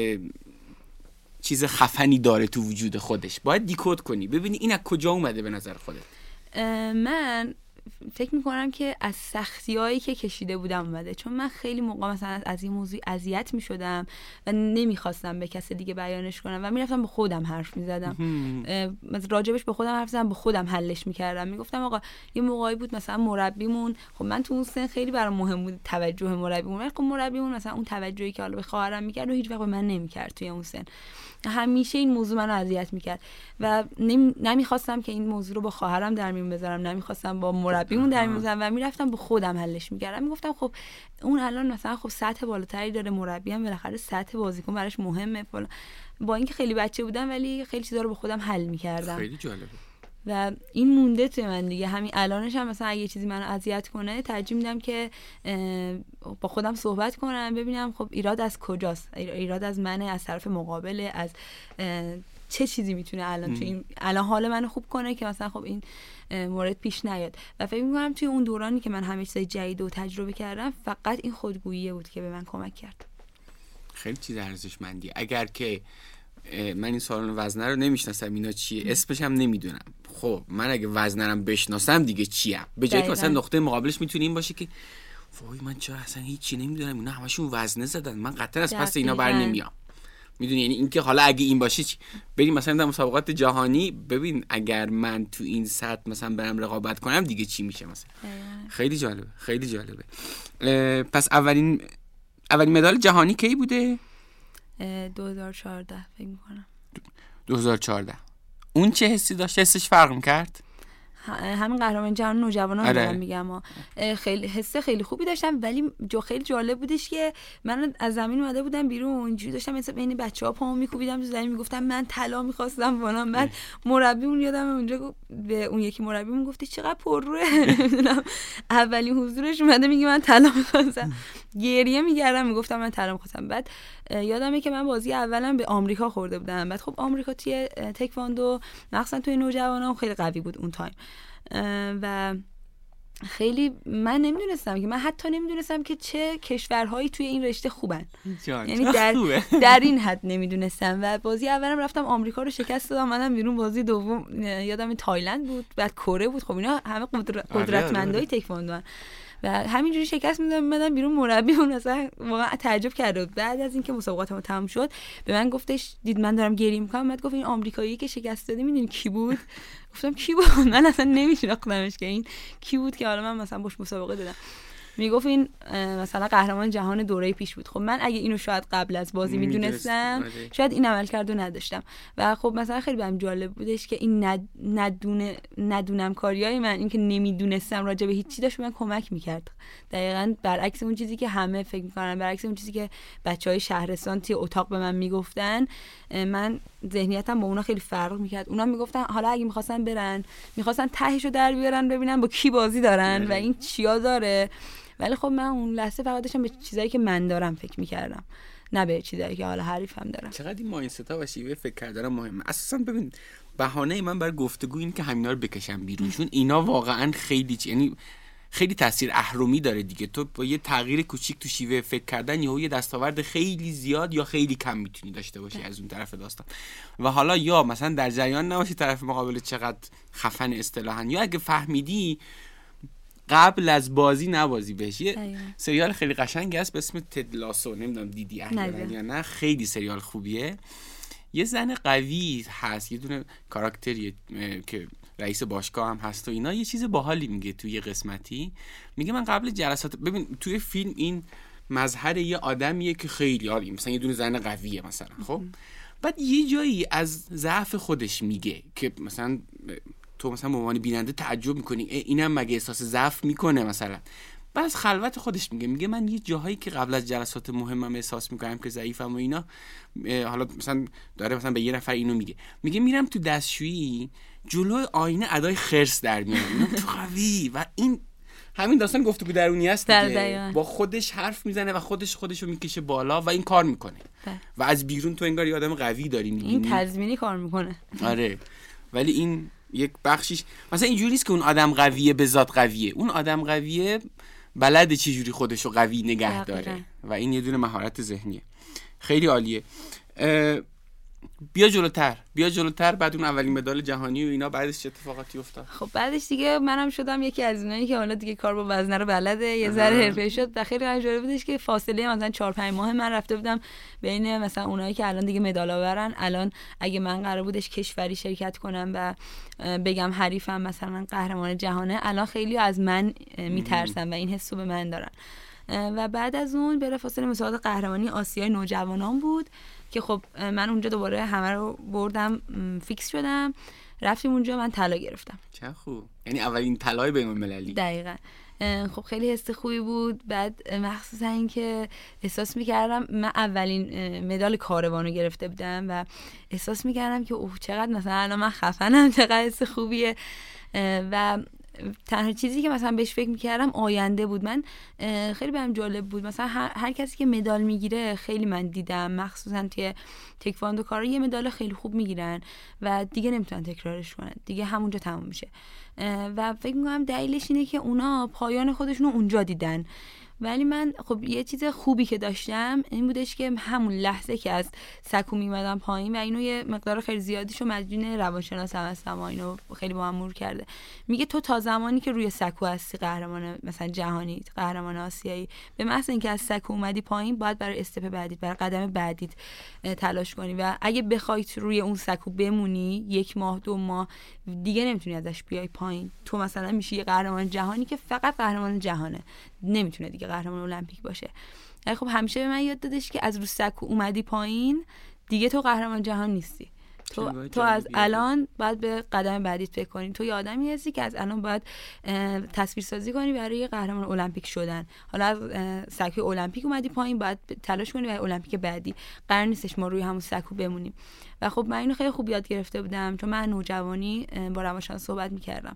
چیز خفنی داره تو وجود خودش. باید دیکود کنی ببینی این از کجا اومده به نظر خودت. من فکر میکنم که از سختیایی که کشیده بودم اومده، چون من خیلی موقع مثلا از این موضوع اذیت میشدم و نمیخواستم به کسی دیگه بیانش کنم و میرفتم به خودم حرف میزدم، راجبش به خودم حرف زدم، به خودم حلش میکردم. میگفتم آقا یه موقعی بود مثلا مربیمون، خب من تو اون سن خیلی برام مهم بود توجه مربیمون، خب مربیمون مثلا اون توجهی که حالا به خواهرم میکرد و هیچ وقت به من نمیکرد توی اون سن. همیشه این موضوع منو اذیت میکرد و نمیخواستم که این موضوع رو با خواهرم در میون بذارم، نمیخواستم با مربیمون در میون بذارم و میرفتم به خودم حلش میکردم. میگفتم خب اون الان مثلا خب سطح بالاتری داره، مربی هم بالاخره سطح بازیکن براش مهمه فلان. با اینکه خیلی بچه بودم ولی خیلی چیزا رو با خودم حل میکردم. خیلی جالبه و این مونده تو من دیگه. همین الانش هم مثلا اگه یه چیزی منو اذیت کنه ترجیح میدم که با خودم صحبت کنم، ببینم خب ایراد از کجاست، ایراد از منه، از طرف مقابله، از چه چیزی میتونه الان تو این الان حال منو خوب کنه که مثلا خب این مورد پیش نیاد. و فکر می‌کنم توی اون دورانی که من همه چیزای جدید و تجربه کردم فقط این خودگویی بود که به من کمک کرد. خیلی چیز ارزشمندیه. اگر که من این سالن وزنه رو نمیشناسم اینا چیه، اسمش هم نمیدونم، خب من اگه وزنم بشناسم دیگه چیم؟ به جای که مثلا نقطه مقابلش میتونه این باشه که وای من چرا اصلا هیچی نمیدونم، اینا همشون وزنه زدن، من قطعا از پس اینا بر نمیام. میدونی یعنی اینکه حالا اگه این باشه بریم مثلا در مسابقات جهانی، ببین اگر من تو این سطح مثلا برم رقابت کنم دیگه چی میشه مثلا. خیلی جالبه، خیلی جالبه. پس اولین مدال جهانی کی بوده؟ 2014 فکر می‌کنم. 2014. اون چه حسی داشت؟ حسش فرق می‌کرد؟ همین قهرمان جهان نوجوانان دارم میگم خیلی حس خیلی خوبی داشتم، ولی خیلی جالب بودش که من از زمین اومده بودم بیرون، اینجوری داشتم مثلا بین بچه‌ها پامو میکوبیدم تو زمین، میگفتم من طلا می‌خواستم فلان. بعد مربیمون یادم اونجا به اون یکی مربیمون گفتی چقدر پرروه، نمیدونم اولین حضورش اومده میگه من طلا می‌خواستم، گریه می‌کردم میگفتم من طلا می‌خواستم. بعد یادمه که من بازی اولم به آمریکا خورده بودم. بعد خب آمریکا توی تکواندو مخصوصا توی نوجوانان خیلی قوی بود اون تایم و خیلی من نمیدونستم که من حتی نمیدونستم که چه کشورهایی توی این رشته خوبن، یعنی در این حد نمیدونستم. و بازی اولم رفتم آمریکا رو شکست دادم، منم بیرون. بازی دوم یادم تایلند بود، بعد کره بود. خب اینا همه قدرتمندای تکواندو و همینجوری شکست میدادم بیرون. مربی اون اصلا واقعا تعجب کرده بود. بعد از اینکه مسابقاتم تموم شد به من گفتش، دید من دارم گریه میکنم، بعد گفت این آمریکایی که شکست دادی میدونی کی بود؟ گفتم کی بود؟ من اصلا نمیشناختمش که این کی بود که حالا من مثلا باش مسابقه دادم. میگفت این مثلا قهرمان جهان دوره پیش بود. خب من اگه اینو شاید قبل از بازی میدونستم شاید این عملکردو نداشتم. و خب مثلا خیلی بهم جالب بودش که این ندونم کاریای من، این که نمیدونستم راجع به هیچ چی داشت من کمک میکرد. دقیقاً برعکس اون چیزی که همه فکر میکنن، برعکس اون چیزی که بچهای شهرستان توی اتاق به من میگفتن، من ذهنیتم با اونا خیلی فرق میکرد. اونا میگفتن حالا اگه میخواستن تهشو در بیارن ببینن با کی بازی دارن و این چیا داره، ولی خب من اون لحظه فقط داشتم به چیزایی که من دارم فکر میکردم، نه به چیزایی که حالا حریفم دارم. چقدر این مایندست و شیوه فکر کردن مهمه. اساسا ببین بهانه من برای گفتگو این که همینا رو بکشم بیرون، چون اینا واقعا خیلی یعنی خیلی تاثیر اهرمی داره دیگه. تو با یه تغییر کوچیک تو شیوه فکر کردن یه دستاورد خیلی زیاد یا خیلی کم میتونی داشته باشی از اون طرف داستان. و حالا یا مثلا در جریان نباشی طرف مقابل چقدر خفن اصطلاحاً، یا اگه فهمیدی قبل از بازی نبازی بهش. یه سریال خیلی قشنگی هست به اسم تد لاسو، نمیدونم دیدی یا نه، خیلی سریال خوبیه. یه زن قوی هست، یه دونه کاراکتریه که رئیس باشگاه هم هست و اینا. یه چیز باحالی میگه توی یه قسمتی، میگه من قبل جلسات، ببین توی فیلم این مظهر یه آدمیه که خیلی عالی، مثلا یه دونه زن قویه مثلا، خب بعد یه جایی از ضعف خودش میگه که مثلا تو مثلا به عنوان بیننده تعجب میکنی اینم مگه احساس ضعف میکنه مثلا. بعد از خلوت خودش میگه من یه جاهایی که قبل از جلسات مهمم احساس میکنم که ضعیفم و اینا، حالا مثلا داره مثلا به یه نفر اینو میگه میرم تو دستشویی جلوی آینه ادای خرس در میارم تو قوی. و این همین داستان گفتگو درونی است دیگه، با خودش حرف میزنه و خودشو میکشه بالا و این کار میکنه و از بیرون تو انگار یه آدم قوی داری میبینی، این تضمینی کار میکنه. آره ولی این یک بخشیش مثلا اینجوری نیست که اون آدم قویه به ذات قویه، اون آدم قویه بلده چه جوری خودشو قوی نگه داره و این یه دونه مهارت ذهنیه. خیلی عالیه. بیا جلوتر بعد اون اولین مدال جهانی و اینا، بعدش چه اتفاقاتی افتاد؟ خب بعدش دیگه منم شدم یکی از اونایی که حالا دیگه کار با وزنه رو بلده، یه ذره حرفه‌ای شد. و خیلی جالب بودش که فاصله مثلا 4-5 ماه من رفته بودم بین مثلا اونایی که الان دیگه مدال آورن. الان اگه من قرار بودش کشوری شرکت کنم و بگم حریفم مثلا قهرمان جهانه، الان خیلی از من میترسن و این حسو به من دارن. و بعد از اون بلافاصله مسابقات قهرمانی آسیای نوجوانان بود که خب من اونجا دوباره همه رو بردم، فیکس شدم، رفتیم اونجا، من طلا گرفتم. چه خوب، یعنی اولین طلای بین‌المللی. دقیقاً. خب خیلی حس خوبی بود. بعد مخصوصا این که احساس می‌کردم من اولین مدال کاروانو گرفته بودم و احساس می‌کردم که اوه چقدر مثلا الان من خفنم، چقدر حس خوبیه. و تنها چیزی که مثلا بهش فکر میکردم آینده بود. من خیلی بهم جالب بود مثلا هر کسی که مدال میگیره، خیلی من دیدم مخصوصا توی تکواندو کارا یه مدال خیلی خوب میگیرن و دیگه نمیتونن تکرارش کنن، دیگه همونجا تموم میشه. و فکر میکنم دلیلش اینه که اونا پایان خودشونو اونجا دیدن. ولی من خب یه چیز خوبی که داشتم این بودش که همون لحظه که از سکو میمدم پایین و اینو یه مقدار خیلی زیادیشو مدیون روانشناس هم هستم و اینو خیلی با هم مرور کرده، میگه تو تا زمانی که روی سکو هستی قهرمان مثلا جهانی، قهرمان آسیایی، به محض اینکه از سکو اومدی پایین باید برای استپ بعدیت، برای قدم بعدیت تلاش کنی و اگه بخوای روی اون سکو بمونی 1 ماه 2 ماه دیگه نمیتونی ازش بیای پایین. تو مثلا میشی یه قهرمان جهانی که فقط قهرمان جهانه، نمیتونه دیگه قهرمان المپیک باشه. خب همیشه به من یاد دادش که از رو سکو اومدی پایین دیگه تو قهرمان جهان نیستی. تو از الان باید به قدم بعدیت فکر کنی. تو یه آدمی هستی که از الان باید تصویر سازی کنی برای قهرمان المپیک شدن. حالا از سکوی المپیک اومدی پایین، باید تلاش کنی برای المپیک بعدی. قرار نیستش ما روی همون سکو بمونیم. و خب من اینو خیلی خوب یاد گرفته بودم چون من نوجوانی با روانشناس صحبت می‌کردم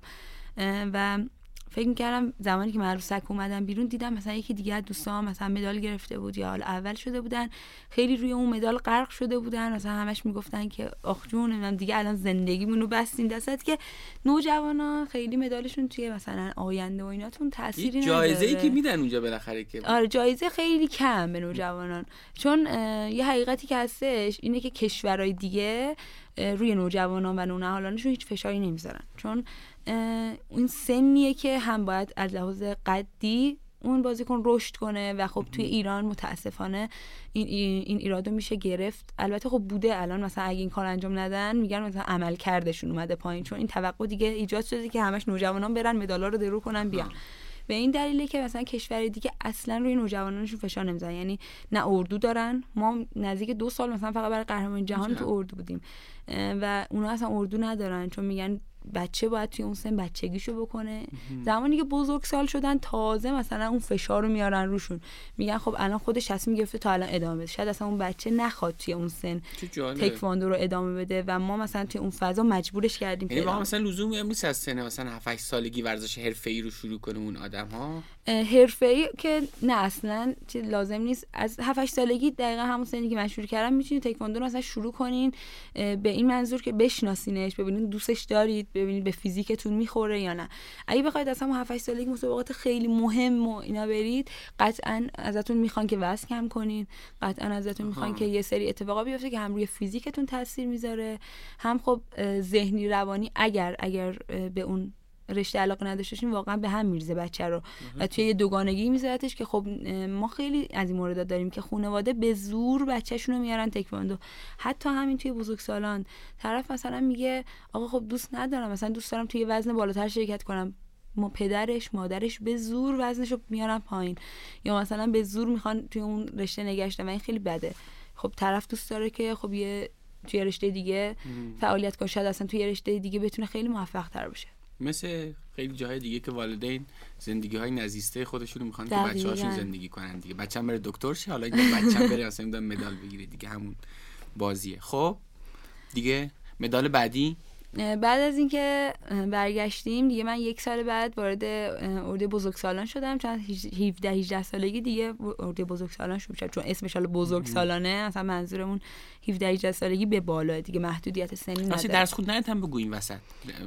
و فکر می‌کردم زمانی که من رو سکو اومدم بیرون دیدم مثلا یکی دیگه از دوستام مثلا مدال گرفته بود یا حالا اول شده بودن، خیلی روی اون مدال غرق شده بودن، مثلا همش میگفتن که آخ جون من دیگه الان زندگیمون رو بستین دست، که نوجوانا خیلی مدالشون توی مثلا آینده و ایناتون تأثیری نداره. جایزه‌ای که میدن اونجا بالاخره که آره جایزه خیلی کم به نوجوانان، چون یه حقیقتی که هستش اینه که کشورهای دیگه روی نوجوانان و نونهالانشون هیچ فشاری نمیذارن، چون این سنیه که هم باید از لحاظ قدی اون بازیکن رشد کنه و خب توی ایران متاسفانه این ایرادو میشه گرفت. البته خب بوده الان مثلا اگه این کار انجام ندن میگن مثلا عمل کردشون اومده پایین، چون این توقع دیگه ایجاد شده که همش نوجوانان برن مدالا رو درو کنن بیان. به این دلیله که مثلا کشور دیگه اصلا روی نوجوانانشون فشار نمیذارن، یعنی نه اردو دارن. ما نزدیک 2 سال مثلا فقط برای قهرمانی جهان تو اردو بودیم و اونا اصلا اردو ندارن، چون میگن بچه باید توی اون سن بچگیشو بکنه. زمانی که بزرگسال شدن تازه مثلا اون فشار رو میارن روشون، میگن خب الان خودش تصمیم گرفته تا الان ادامه بده، شاید اصلا اون بچه نخواد توی اون سن تکواندو رو ادامه بده و ما مثلا توی اون فضا مجبورش کردیم. یعنی واقعا مثلا لزومی هم نیست از سن مثلا 7 8 سالگی ورزش حرفه‌ای رو شروع کنه اون آدم‌ها؟ حرفه‌ای که نه، اصلا لازم نیست. از 7 8 سالگی دقیقاً همون سنی که من شروع کردم میتونید تکواندو رو مثلا شروع کنین، به این منظور که بشناسینش، ببینید دوستش دارید، ببینید به فیزیکتون میخوره یا نه. اگه بخواید اصلا 7 8 سالگی مسابقات خیلی مهم و اینا برید، قطعاً ازتون میخوان که وزن کم کنین، قطعاً ازتون میخوان که یه سری اتفاقا بیفته که هم روی فیزیکتون تاثیر میذاره، هم خب ذهنی روانی. اگر به اون رشته علاقه نداشتین واقعا به هم میریزه بچه رو و توی یه دوگانگی میذارتش که خب ما خیلی از این موردات داریم که خانواده به زور بچه‌شون رو میارن تکواندو. حتی همین توی بزرگسالان طرف مثلا میگه آقا خب دوست ندارم، مثلا دوست دارم توی وزن بالاتر شرکت کنم، ما پدرش مادرش به زور وزنشو میارن پایین یا مثلا به زور میخوان توی اون رشته نگهش دارن و این خیلی بده. خب طرف دوست داره که خب یه توی رشته دیگه فعالیت کنه، شاید اصلا توی رشته دیگه بتونه خیلی موفق تر بشه. مثل خیلی جاهای دیگه که والدین زندگی‌های نزیسته خودشون رو میخوان که بچه‌هاشون زندگی کنن دیگه. بچه‌م بره دکتر شه، حالا این بچه‌م بره مثلا میدونم مدال بگیره دیگه، همون بازیه. خب دیگه مدال بعدی بعد از اینکه برگشتیم دیگه من 1 سال بعد وارد اردوی بزرگسالان شدم، چون 17 18 سالگی دیگه اردوی بزرگسالان شد، چون اسمش حالا بزرگسالانه، اصلا منظورمون 17 18 سالگی به بالا دیگه، محدودیت سنی نداره. اصلا درس خوندنت هم بگویم وسط.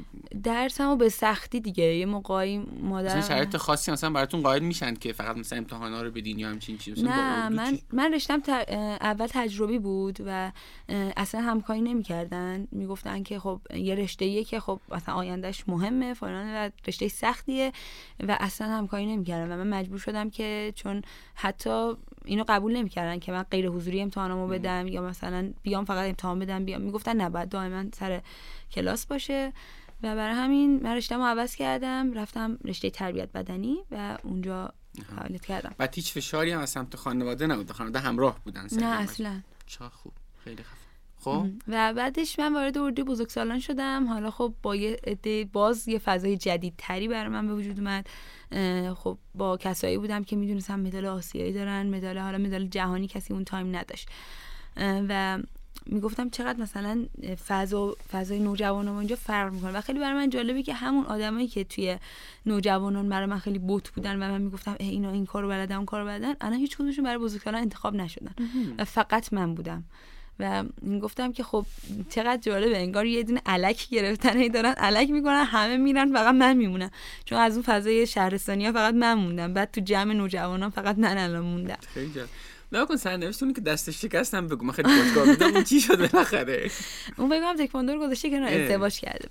درسمو به سختی دیگه، یه موقعی مادرم مثلا شرایط خاصی مثلا براتون قائل میشن که فقط مثلا امتحانا رو بدین یا همچین چیزی؟ نه من رشتم اول تجربی بود و اصلا همکاری نمی‌کردن، میگفتن که خب یه رشته‌ایه که خب مثلا آیندهش مهمه فلان و رشته سختیه و اصلا همکاری نمی‌کردن و من مجبور شدم که چون حتی اینو قبول نمی‌کردن که من غیر حضوری امتحانامو بدم یا مثلا بیام فقط امتحان بدم بیام، میگفتن نه باید دائما سر کلاس باشه و برای همین من رشته‌مو عوض کردم، رفتم رشته تربیت بدنی و اونجا فعالیت کردم. بعد هیچ فشاری هم از سمت خانواده نبود؟ خانواده همراه بودن؟ نه اصلا. چه خوب، خیلی خوب. خب و بعدش من وارد اردوی بزرگسالان شدم. حالا خب با یه عده باز یه فضای جدیدتری برای من به وجود اومد. خب با کسایی بودم که میدونستم مدال آسیایی دارن، مدال جهانی کسی اون تایم نداشت و میگفتم چقدر مثلا فضای نوجوانان اونجا فرق میکنه و خیلی برای من جالبه که همون آدمایی که توی نوجوانان برای من خیلی بت بودن و من میگفتم اینا این کارو بلدن اون کارو بلدن، الان هیچ کدومشون برای بزرگسالان انتخاب نشدن و فقط من بودم و گفتم که خب چقدر جالبه، انگار یه دونه الک گرفتن دارن الک میکنن، همه میرن فقط من میمونم، چون از اون فضای شهرستانی‌ها فقط من موندم، بعد تو جمع نوجوانان فقط من الان موندم. خیلی جالب. نکن سرنوشتونی که دستش شکستم بگو، من خیلی خوشگاه بودم. اون چی شد بالاخره؟ اون بگم تکواندو رو گذاشته کنار، ازدواج کرده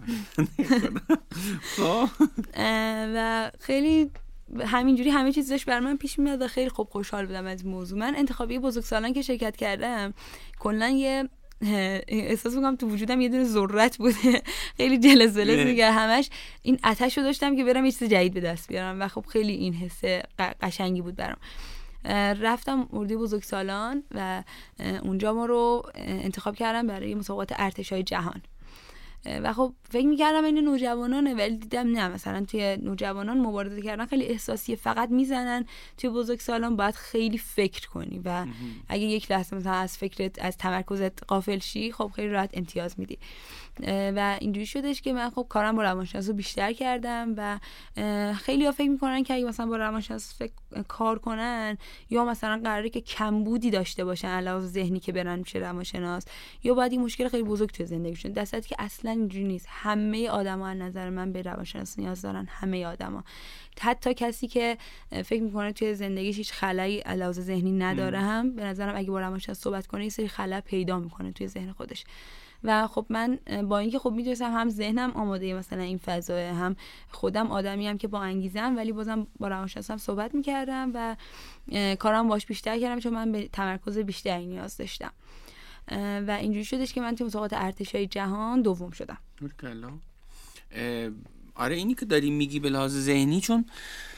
و خیلی همینجوری همه چیز داشت بر من پیش میاد و خیلی خوب خوشحال بودم از این موضوع. من انتخابی بزرگسالان که شرکت کردم کلا یه احساس میکنم تو وجودم یه دونه ذرت بوده، خیلی جلس میگه، همش این آتش رو داشتم که برم یه چیز جدید به دست بیارم و خب خیلی این حس قشنگی بود برام. رفتم اردوی بزرگسالان و اونجا ما رو انتخاب کردم برای مسابقات ارتشای جهان و خب فکر می‌کردم این نوجوانانه، ولی دیدم نه، مثلا توی نوجوانان مبارزه کردن خیلی احساسیه، فقط میزنن. توی بزرگسالان باید خیلی فکر کنی و اگه یک لحظه مثلا از فکرت از تمرکزت غافل شی خب خیلی راحت امتیاز میدی و اینجوری شدش که من خب کارم با روانشناس رو بیشتر کردم و خیلی ها فکر میکنن که اگه مثلا با روانشناس کار کنن یا مثلا قراره که کمبودی داشته باشن علاوه ذهنی که برن میشه روانشناس، یا باید این مشکل خیلی بزرگ توی زندگیشون، در صورتی که اصلا اینجوری نیست. همه آدما از نظر من به روانشناس نیاز دارن، همه آدما، حتی کسی که فکر میکنه توی زندگیش هیچ خلایی علاوه ذهنی نداره هم به نظرم اگه با روانشناس صحبت کنه یه سری خلا پیدا میکنه توی ذهن خودش. و خب من با اینکه خب میدونستم هم ذهنم آماده مثلا این فضا، هم خودم آدمی ام که با انگیزم، ولی بازم با روانشناسم صحبت میکردم و کارم باش بیشتر کردم چون من به تمرکز بیشتری نیاز داشتم و اینجوری شدش که من توی مسابقات ارتشای جهان دوم شدم. آره اینی که داری میگی به لحاظ ذهنی، چون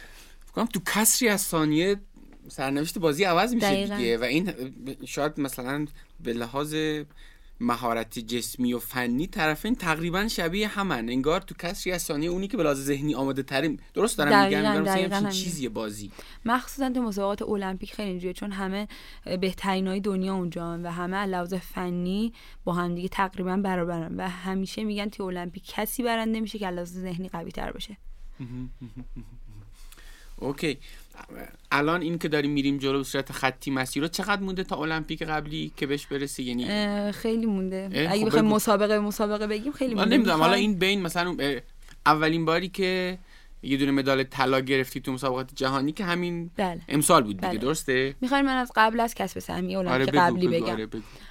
فکر کنم تو کسری از ثانیه سرنوشت بازی عوض میشه دیگه و این شاید مثلا به لحاظ مهارت جسمی و فنی طرفین تقریبا شبیه همن، انگار تو کسری از ثانیه اونی که به لحاظ ذهنی آماده ترین. درست دارم میگم؟ مثلا چیزیه بازی، مخصوصا تو مسابقات المپیک خیلی اینجوریه، چون همه بهترینای دنیا اونجان و همه لحاظ فنی با هم دیگه تقریبا برابرن و همیشه میگن تو المپیک کسی برنده میشه که لحاظ ذهنی قوی تر باشه. اوکی، الان این که داریم میریم جلو به صورت خطی مسیر رو، چقدر مونده تا المپیک قبلی که بهش برسی؟ یعنی خیلی مونده. اگه بخوایم مسابقه بگیم خیلی مونده. من نمیدونم حالا این بین مثلا اولین باری که یه دونه مدال طلا گرفتی تو مسابقات جهانی که همین امسال بود دیگه. برسته؟ میخواین من از قبل از کسب سهمیه المپیک قبلی بگم.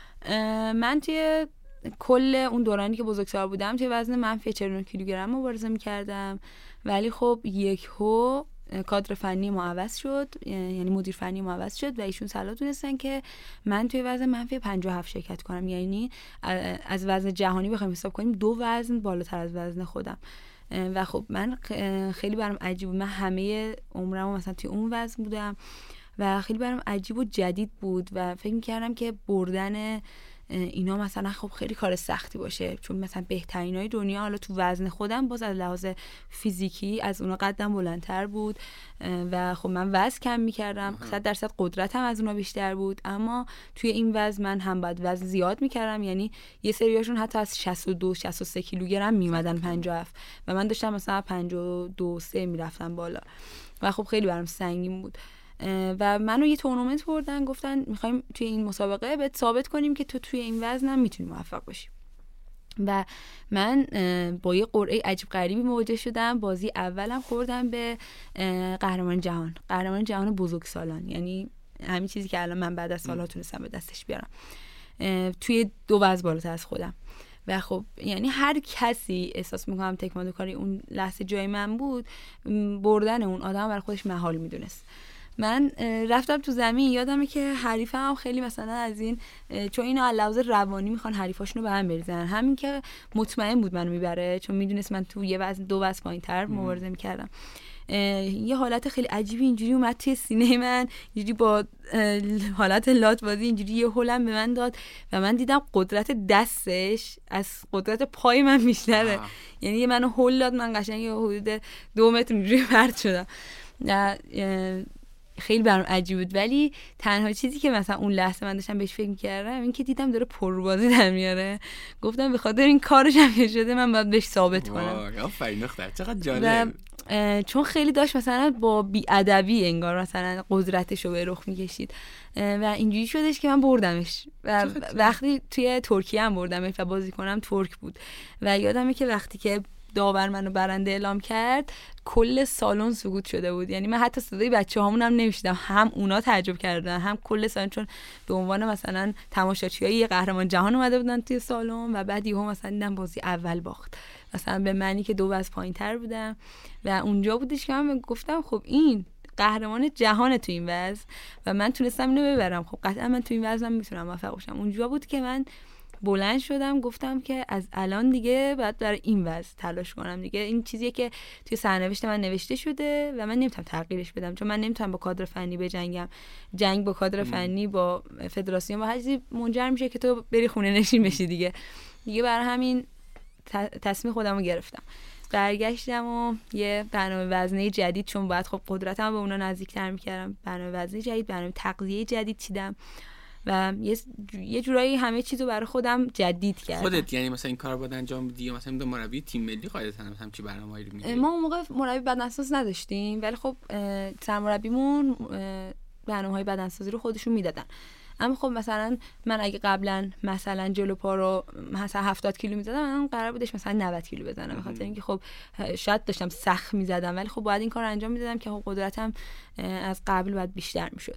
من توی کل اون دورانی که بزرگسال بودم توی وزن منفی 49 کیلوگرم مبارزه می‌کردم، ولی خب یکهو کادر فنی ما عوض شد، یعنی مدیر فنی ما عوض شد و ایشون صلاح دونستن که من توی وزن منفی 57 شرکت کنم، یعنی از وزن جهانی بخوایم حساب کنیم 2 وزن بالاتر از وزن خودم. و خب من خیلی برام عجیب بود، من همه عمرمو مثلا توی اون وزن بودم و خیلی برام عجیب و جدید بود و فکر می‌کردم که بردن اینا مثلا خب خیلی کار سختی باشه، چون مثلا بهترینای دنیا حالا تو وزن خودم باز از لحاظ فیزیکی از اونا قدم بلندتر بود و خب من وزن کم می‌کردم، 100% قدرتم از اونا بیشتر بود، اما توی این وزن من هم باید وزن زیاد می‌کردم، یعنی یه سریاشون حتی از 62 63 کیلوگرم میومدن 57 و من داشتم مثلا 52 3 میرفتم بالا و خب خیلی برام سنگین بود. و منو یه تورنمنت بردن، گفتن میخوایم توی این مسابقه بهت ثابت کنیم که تو توی این وزن هم میتونی موفق باشی. و من با یه قرعه عجیب غریبی مواجه شدم. بازی اولم خوردم به قهرمان جهان بزرگسالان، یعنی همین چیزی که الان من بعد از سالها تونستم به دستش بیارم، توی 2 وزن بالاتر از خودم. و خب یعنی هر کسی احساس میکنم تکواندو کاری اون لحظه جای من بود، بردن اون آدم برای خودش محال میدونست. من رفتم تو زمین، یادمه که حریفم هم خیلی مثلا از این، چون اینا علاوه روانی میخوان حریفاشونو به هم بریزن، همین که مطمئن بود منو میبره چون میدونست من تو یه وزن 2 وزن پایینتر مبارزه میکردم. یه حالت خیلی عجیبی اینجوری اومد توی سینه من، اینجوری با حالت لات بازی اینجوری یه هولم به من داد و من دیدم قدرت دستش از قدرت پای من بیشتره. یعنی یه منو هول داد، من قشنگ حدود 2 متر اینجوری پرت شدم. خیلی برام عجیب بود، ولی تنها چیزی که مثلا اون لحظه من داشتم بهش فکر می‌کردم این که دیدم داره پربازی در میاره، گفتم به خاطر این کارش هم شده من باید بهش ثابت کنم. آفرین دختر، چقدر جالب. چون خیلی داشت مثلا با بی‌ادبی انگار مثلا قدرتش رو به رخ می‌کشید و اینجوری شدش که من بردمش و وقتی توی ترکیه هم بردمش و بازیکنم ترک بود و یادمه که وقتی که داور منو برنده اعلام کرد کل سالن سکوت شده بود، یعنی من حتی صدای بچه‌هامون هم نمی‌شنیدم، هم اونا تعجب کردن هم کل سالن، چون به عنوان مثلا تماشاچیای یه قهرمان جهان اومده بودن توی سالن و بعد یهو مثلا دیدم بازی اول باخت مثلا به منی که 2 وزن پایین‌تر بودم و اونجا بودش که من گفتم خب این قهرمان جهان تو این وزن و من تونستم اینو ببرم، خب قطعا من تو این وزنم میتونم موفق باشم. اونجا بود که من بلند شدم گفتم که از الان دیگه باید برای این وضع تلاش کنم دیگه، این چیزیه که توی سرنوشت من نوشته شده و من نمیتونم تغییرش بدم، چون من نمیتونم با کادر فنی بجنگم. جنگ با کادر فنی با فدراسیون با هر چیزی منجر میشه که تو بری خونه نشین بشی دیگه برای همین تصمیم خودمو گرفتم. برگشتم و یه برنامه وزنه جدید، چون باید خب قدرتم به اونا نزدیک‌تر می‌کردم، برنامه وزنه جدید، برنامه تغذیه جدید چیدم و یه جورایی همه چیزو برای خودم جدید کردم. خودت یعنی مثلا این کارو باید انجام بدی یا مثلا مربی تیم ملی قاعدتاً هم چی برنامه‌ای رو می‌گیری؟ ما اون موقع مربی بدنساز نداشتیم، ولی خب سرمربیمون برنامه‌های بدنسازی رو خودشون میدادن. اما خب مثلا من اگه قبلا مثلا جلو پا رو مثلا 70 کیلو می‌زدم، من قرار بودش مثلا 90 کیلو بزنم، به خاطر اینکه خب شاید داشتم سخت می‌زدم، ولی خب باید این کارو انجام میدادم که خب قدرتم از قبل باید بیشتر میشد.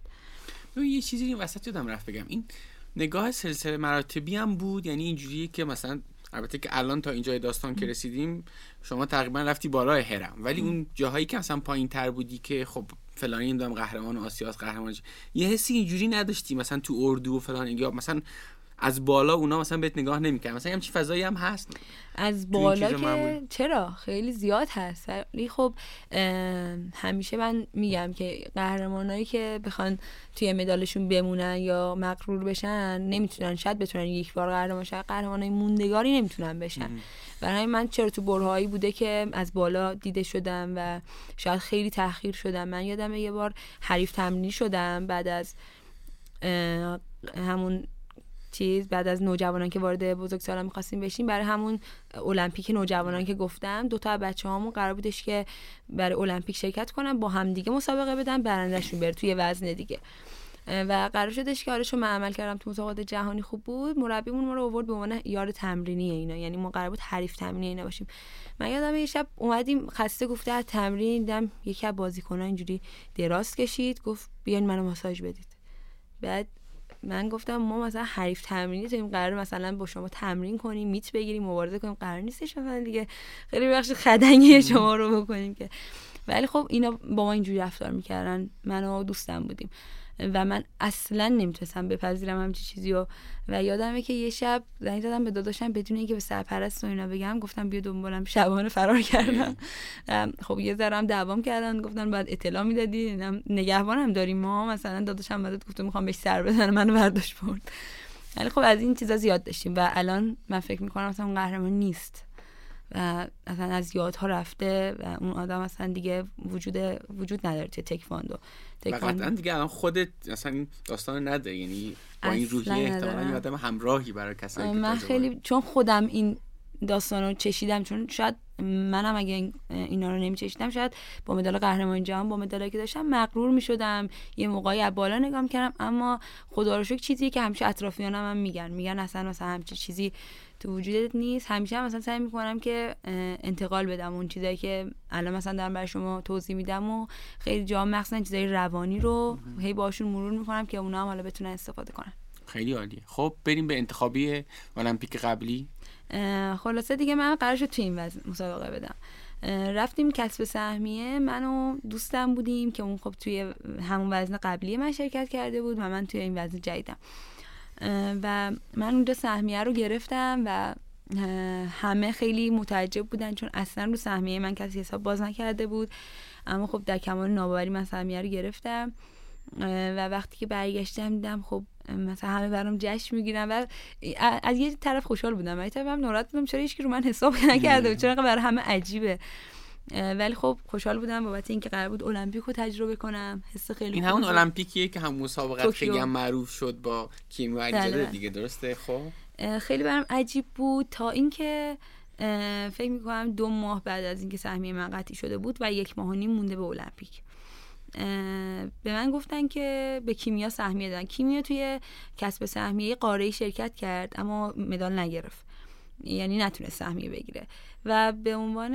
یه چیزی این وسط یادم رفت بگم، این نگاه سلسله مراتبی هم بود، یعنی اینجوریه که مثلا البته که الان تا اینجای داستان که رسیدیم شما تقریبا رفتی بالای هرم، ولی اون جاهایی که مثلا پایین‌تر بودی که خب فلانی نمیدونم قهرمان آسیاس، قهرمان یه حسی اینجوری نداشتی مثلا تو اردو و فلان، یا مثلا از بالا اونا مثلا بهت نگاه نمیکنن، مثلا همچین فضایی هم هست از بالا که چرا خیلی زیاد هست. ولی خب همیشه من میگم که قهرمانایی که بخوان توی مدالشون بمونن یا مغرور بشن نمیتونن، شاید بتونن یک بار قهرمان شن، قهرمانای موندگاری نمیتونن بشن. برای من چرا تو برهه‌ای بوده که از بالا دیده شدم و شاید خیلی تأخیر شدم. من یادمه یه بار حریف تمرینی شدم بعد از همون بعد از نوجوانان که وارد بزرگسالان می‌خواستیم بشیم، برای همون المپیک نوجوانان که گفتم 2 تا بچه‌هامون قرار بودش که برای المپیک شرکت کنن، با هم دیگه مسابقه بدن، برنده‌شون بره توی وزن دیگه. و قرار شدش که آرشو من عمل کردم تو مسابقات جهانی خوب بود، مربیمون ما رو آورد به عنوان یار تمرینی اینا، یعنی ما قرار بود حریف تمرینی اینا باشیم. من یادم یه شب اومدیم خسته، گفته از تمرین دیدم یکی از بازیکن‌ها اینجوری دراز کشید، گفت بیاین منو ماساژ بدید. بعد من گفتم ما مثلا حریف تمرینی تو این قرار مثلا با شما تمرین کنیم، میت بگیریم، مبارزه کنیم، قرار نیستش مثلا دیگه خیلی بخش خدنگی شما رو بکنیم که. ولی خب اینا با ما اینجوری رفتار میکردن، من و دوستم بودیم و من اصلا نمیتونستم بپذیرم همچین چیزی و یادمه که یه شب زنگ زدم به داداشم بدون اینکه به سرپرست و اینا بگم، گفتم بیا دنبالم، شبانه فرار کردم. خب یه ذره هم دعوام کردن، گفتن بعد اطلاع میدادی، نگهبانم داریم ما، مثلا داداشم اومد گفت میخوام بهش سر بزنم، منو برداشت برد. ولی خب از این چیزا زیاد داشتیم و الان من فکر میکنم مثلا اون قهرمان نیست و اصلا از یادها رفته و اون آدم اصلا دیگه وجود نداره توی تکواندو. قطعا دیگه الان خودت اصلا این داستان نداره، یعنی با این روحیه احتمالاً یه آدم همراهی برای کسایی که من خیلی چون خودم این داستانو چشیدم، چون شاید منم اگه اینا رو نمیچشیدم شاید با مدال قهرمان جهان، با مدالی که داشتم مغرور میشدم، یه موقعی از بالا نگاه میکردم. اما خدا رو شکر چیزیه که همیشه اطرافیانم هم میگن اصلا مثلا همچین چیزی تو وجودت نیست. همیشه هم مثلا سعی میکنم که انتقال بدم اون چیزایی که الان مثلا دارم برای شما توضیح میدم و خیلی جا مخصوصا چیزای روانی رو هی باشون مرور میکنم که اونا هم حالا بتونن استفاده کنن. خیلی عالیه. خب بریم به انتخابی المپیک قبلی. خلاصه دیگه من قرار شد تو این وزن مسابقه بدم. رفتیم کسب سهمیه، من و دوستم بودیم که اون خب توی همون وزن قبلی من شرکت کرده بود و من توی این وزن جدیدم و من اونجا سهمیه رو گرفتم و همه خیلی متعجب بودن چون اصلا رو سهمیه من کسی حساب باز نکرده بود. اما خب در کمال ناباوری من سهمیه رو گرفتم و وقتی که برگشتم دیدم خب مثلا همه برام جشن میگیرن و از یه طرف خوشحال بودم و از یه طرف هم ناراحت بودم چرا هیچکی رو من حساب نکرده، چرا برای همه عجیبه. ولی خب خوشحال بودم بابت اینکه قرار بود المپیک رو تجربه کنم. حس خیلی این همون المپیکیه که هم مسابقات خیلی هم معروف شد با کیمیا علیزاده دیگه، درسته؟ خب خیلی برام عجیب بود تا اینکه فکر می‌کنم 2 ماه بعد از اینکه سهمیه من قطعی شده بود و 1.5 ماه مونده به المپیک، به من گفتن که به کیمیا سهمیه دادن. کیمیا توی کسب سهمیه قاره‌ای شرکت کرد اما مدال نگرفت، یعنی نتونست سهمیه بگیره و به عنوان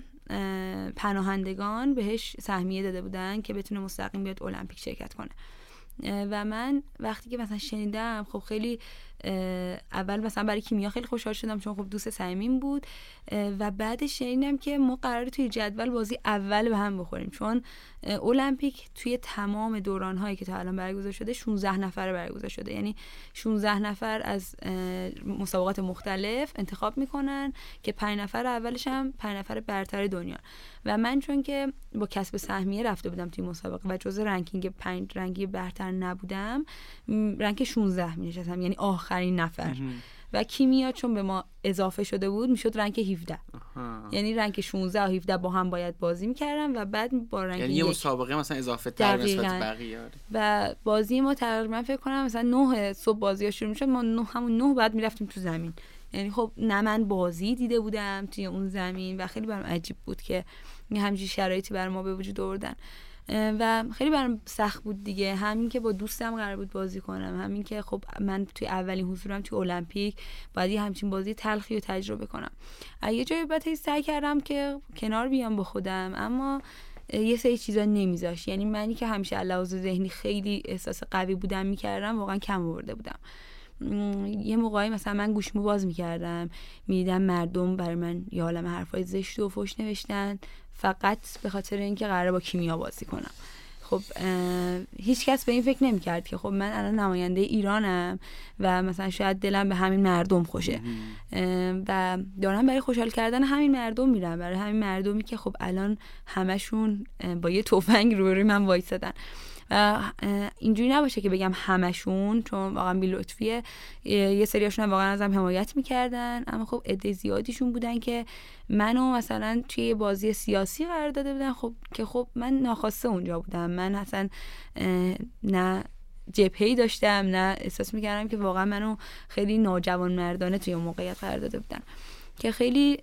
پناهندگان بهش سهمیه داده بودن که بتونه مستقیم بیاد المپیک شرکت کنه. و من وقتی که مثلا شنیدم خب خیلی اول مثلا برای کیمیا خیلی خوشحال شدم چون خب دوست صمیمیم بود و بعدش شنیدم که ما قراره توی جدول بازی اول به هم بخوریم چون المپیک توی تمام دوران‌هایی که تا الان برگزار شده 16 نفره برگزار شده، یعنی 16 نفر از مسابقات مختلف انتخاب میکنن که 5 نفر اولش هم 5 نفر برتر دنیا و من چون که با کسب سهمیه رفته بودم توی مسابقه و جزء رنکینگ 5 رنکی برتر نبودم، رنک 16 می‌نشستم، یعنی آخرین نفر. و کیمیا چون به ما اضافه شده بود میشد رنک 17. یعنی رنک 16 و 17 با هم باید بازی می‌کردم و بعد با رنک یعنی یه مسابقه مثلا اضافه تر نسبت بقیه. و بازی ما تقریبا فکر کنم مثلا 9 صبح بازی‌ها شروع می‌شد، ما همون 9 بعد می‌رفتیم تو زمین. یعنی خب نه من بازی دیده بودم توی اون زمین و خیلی برام عجیب بود که همچین شرایطی برای ما به وجود آوردن و خیلی برام سخت بود دیگه، همین که با دوستم قرار بود بازی کنم، همین که خب من توی اولین حضورم توی المپیک باید یه همچین بازی تلخی رو تجربه کنم. یه جایی بعد سعی کردم که کنار بیام با خودم اما یه سری چیزا نمیذاش، یعنی منی که همیشه لحاظ ذهنی خیلی احساس قوی بودم میکردم واقعا کم آورده بودم. یه موقعی مثلا من گوشمو باز میکردم میدیدم مردم برای من یه عالمه حرفای زشت و فحش نوشتن فقط به خاطر اینکه قراره با کیمیا بازی کنم. خب هیچ کس به این فکر نمی‌کرد که خب من الان نماینده ایرانم و مثلا شاید دلم به همین مردم خوشه و دارم برای خوشحال کردن همین مردم میرم، برای همین مردمی که خب الان همشون با یه تفنگ روبروی من وایسادن. و اینجوری نباشه که بگم همشون، چون واقعا بی لطفیه، یه سریاشون واقعا ازم حمایت میکردن، اما خب عده زیادیشون بودن که منو مثلا توی بازی سیاسی قرار داده بودن، خب که خب من ناخواسته اونجا بودم، من اصلا نه جبهه‌ای داشتم، نه احساس میکردم که واقعا منو خیلی ناجوان مردانه توی اون موقعیت قرار داده بودن که خیلی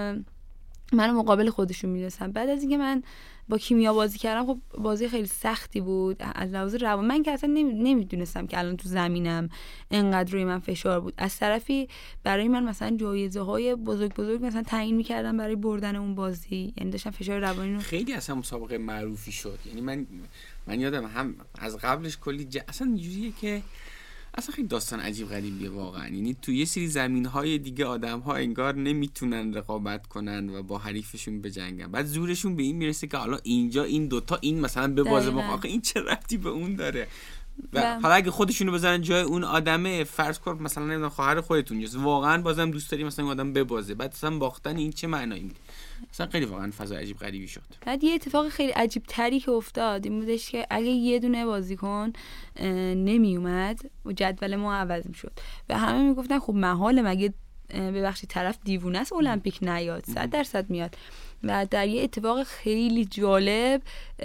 منو مقابل خودشون می‌دونستم. بعد از اینکه من با کیمیا بازی کردم، خب بازی خیلی سختی بود از لحاظ روان. من که اصلا نمیدونستم که الان تو زمینم انقدر روی من فشار بود. از طرفی برای من مثلا جایزه‌های بزرگ مثلا تعیین می‌کردم برای بردن اون بازی، یعنی داشتم فشار روانی رو. خیلی اصلا مسابقه معروفی شد، یعنی من یادم هم از قبلش کلی اصلا اینجوریه که اصلا خیلی داستان عجیب غریبیه واقعا. یعنی تو یه سری زمین‌های دیگه آدم‌ها انگار نمیتونن رقابت کنن و با حریفشون بجنگن، بعد زورشون به این میرسه که حالا اینجا این دوتا این مثلا به بازه آخه این چه ربطی به اون داره. و حالا اگه خودشونو بزنن جای اون آدمه، فرض کن مثلا نمیدونم خواهر خودتون جاست، واقعا بازم دوست داری مثلا اون آدم ببازه، بعد مثلا باختن این چه معنایی میده؟ مثلا خیلی واقعا فضا عجیب غریبی شد. بعد یه اتفاق خیلی عجیب تری که افتاد این بودش که اگه یه دونه بازیکن نمی اومد و جدول ما عوض میشد و همه میگفتن خب محاله مگه ببخشید طرف دیوونه است المپیک نیاد، 100% میاد. و در یه اتفاق خیلی جالب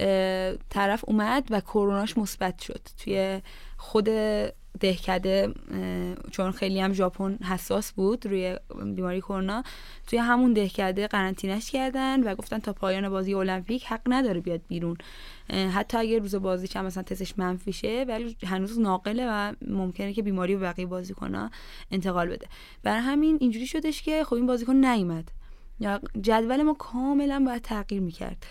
طرف اومد و کروناش مثبت شد توی خود دهکده، چون خیلی هم ژاپن حساس بود روی بیماری کرونا، توی همون دهکده قرنطینه‌اش کردن و گفتن تا پایان بازی المپیک حق نداره بیاد بیرون، حتی اگه روز بازی چند مثلا تستش منفی شه ولی هنوز ناقله و ممکنه که بیماری به بقیه بازیکن‌ها انتقال بده. برای همین اینجوری شدش که خب این بازیکن نیومد، یا جدول ما کاملا باید تغییر میکرد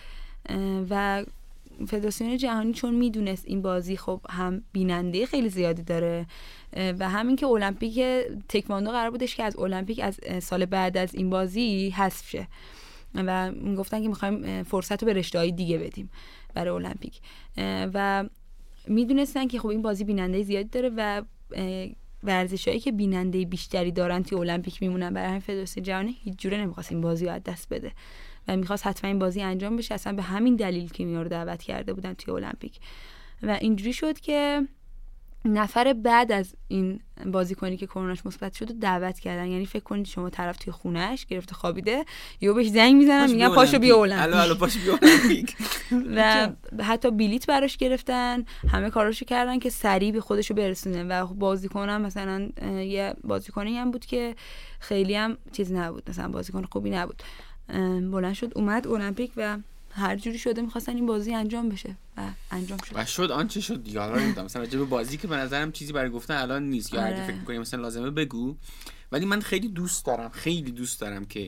و فدراسیون جهانی چون میدونست این بازی خب هم بیننده خیلی زیادی داره و همین که المپیک تکواندو قرار بودش که از المپیک از سال بعد از این بازی حذف شه و میگفتن که میخوایم فرصت رو به رشته‌های دیگه بدیم برای المپیک و میدونستن که خب این بازی بیننده زیادی داره و ورزشایی که بیننده بیشتری دارن توی المپیک میمونن. برای همین فدراسیون جهانی هیچ جوره نمیخواست این بازی رو از دست بده و میخواست حتما این بازی انجام بشه، اصلا به همین دلیل که کیمیا رو دعوت کرده بودن توی المپیک. و اینجوری شد که نفر بعد از این بازیکنی که کروناش مثبت شد دعوت کردن، یعنی فکر کنید شما طرف توی خونه‌اش گرفته خوابیده، یهو بهش زنگ میزنن میگن پاشو بیا المپیک، الو پاشو بیا المپیک و حتی بلیت براش گرفتن، همه کاراشو کردن که سریع به خودشو برسونه. و بازیکنم مثلا یه بازیکنی هم بود که خیلی هم چیز نبود، مثلا بازیکن خوبی نبود، بلند شد اومد المپیک و هر جوری شده می‌خواستن این بازی انجام بشه و انجام شد و شد آنچه شد. یادم نمیاد مثلا راجع به بازی که به نظرم چیزی برای گفتن الان نیست، یا اگه فکر می‌کنی مثلا لازمه بگو، ولی من خیلی دوست دارم که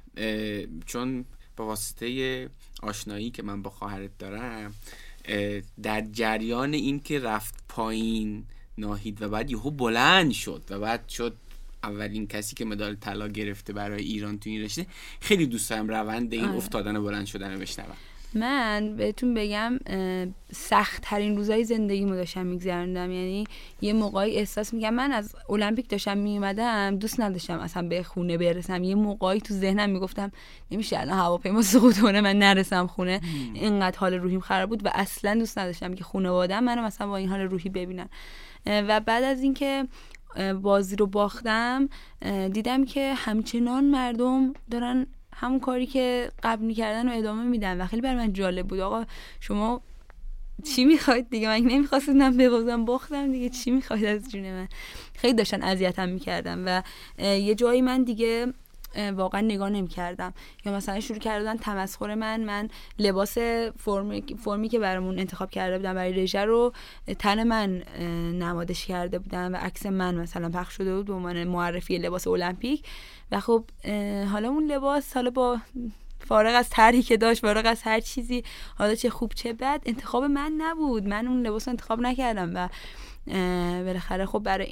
چون با واسطه آشنایی که من با خواهرت دارم در جریان این که رفت پایین ناهید و بعد یهو بلند شد و بعد شد اولین کسی که مدال طلا گرفته برای ایران تو این رشته، خیلی دوست دارم روند این افتادن و بلند شدن رو بشنوم. من بهتون بگم سخت ترین روزای زندگیمو داشتم میگذروندم، یعنی یه موقعی احساس میگم من از المپیک داشتم میومدم دوست نداشتم اصلا به خونه برسم، یه موقعی تو ذهنم میگفتم نمیشه الان هواپیما سقوط کنه من نرسم خونه، اینقدر حال روحیم خراب بود و اصلا دوست نداشتم که خانواده‌ام منو مثلا با این حال روحی ببینن. و بعد از اینکه بازی رو باختم دیدم که همچنان مردم دارن همون کاری که قبل می‌کردن رو ادامه میدن و خیلی برای من جالب بود. آقا شما چی می‌خواید دیگه؟ من نمی‌خواستم من ببازم، باختم دیگه، چی می‌خواید از جون من؟ خیلی داشتن اذیتم می‌کردن و یه جایی من دیگه واقعا نگاه نمی‌کردم، یا مثلا شروع کردن تمسخر من لباس فرمی که برامون انتخاب کرده بودن برای رژه رو تن من نمادش کرده بودن و عکس من مثلا پخش شده بود به عنوان معرفی لباس المپیک. و خب حالا اون لباس حالا با فارغ از طرحی که داشت، فارغ از هر چیزی، حالا چه خوب چه بد، انتخاب من نبود، من اون لباس انتخاب نکردم و بالاخره خب برای این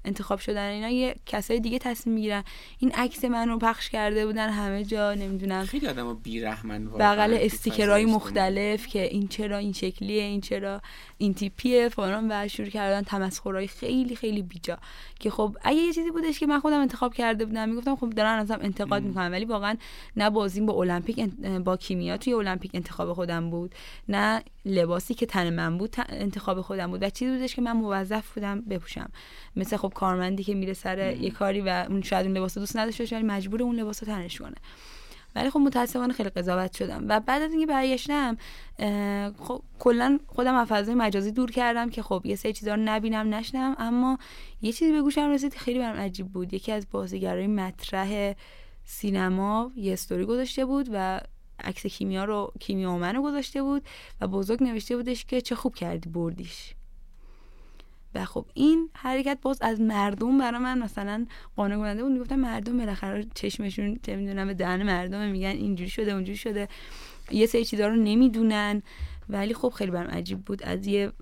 انتخاب شدن اینا یه کسای دیگه تصمیم میگیرن. این عکس منو پخش کرده بودن همه جا، نمیدونم خیلی آدمو بی‌رحمن واقعا، بغل استیکرهای مختلف که این چرا این شکلیه، این چرا این تیپیه فلان، و شروع کردن تمسخرهای خیلی خیلی بیجا که خب اگه یه چیزی بودش که من خودم انتخاب کرده بودم میگفتم خب دارن ازم انتقاد میکنن، ولی واقعا نه بازیم با المپیک با کیمیا توی المپیک انتخاب خودم بود، نه لباسی که تن من بود انتخاب خودم بود و چیزی بودش که من موظف بودم بپوشم. مثل خب کارمندی که میره سر یه کاری و اون شاید اون لباس دوست نداشته باشه ولی مجبور اون لباسو تنش کنه. ولی خب متاسفانه خیلی قضاوت شدم و بعد از اینکه برگشتم خب کلا خودم از فضای مجازی دور کردم که خب یه سری چیزا رو نبینم نشنم. اما یه چیزی به گوشم رسید خیلی برام عجیب بود. یکی از بازیگرای مطرح سینما یه استوری گذاشته بود و عکس کیمیا منو گذاشته بود و بزرگ نوشته بودش که چه خوب کردی بردیش. و خب این حرکت باز از مردم برای من مثلا قانع کننده بود. میگفتم مردم بالاخره چشمشون چه میدونم به دهن مردم میگن اینجوری شده اونجوری شده، یه سری چیزا رو نمیدونن. ولی خب خیلی برام عجیب بود از یه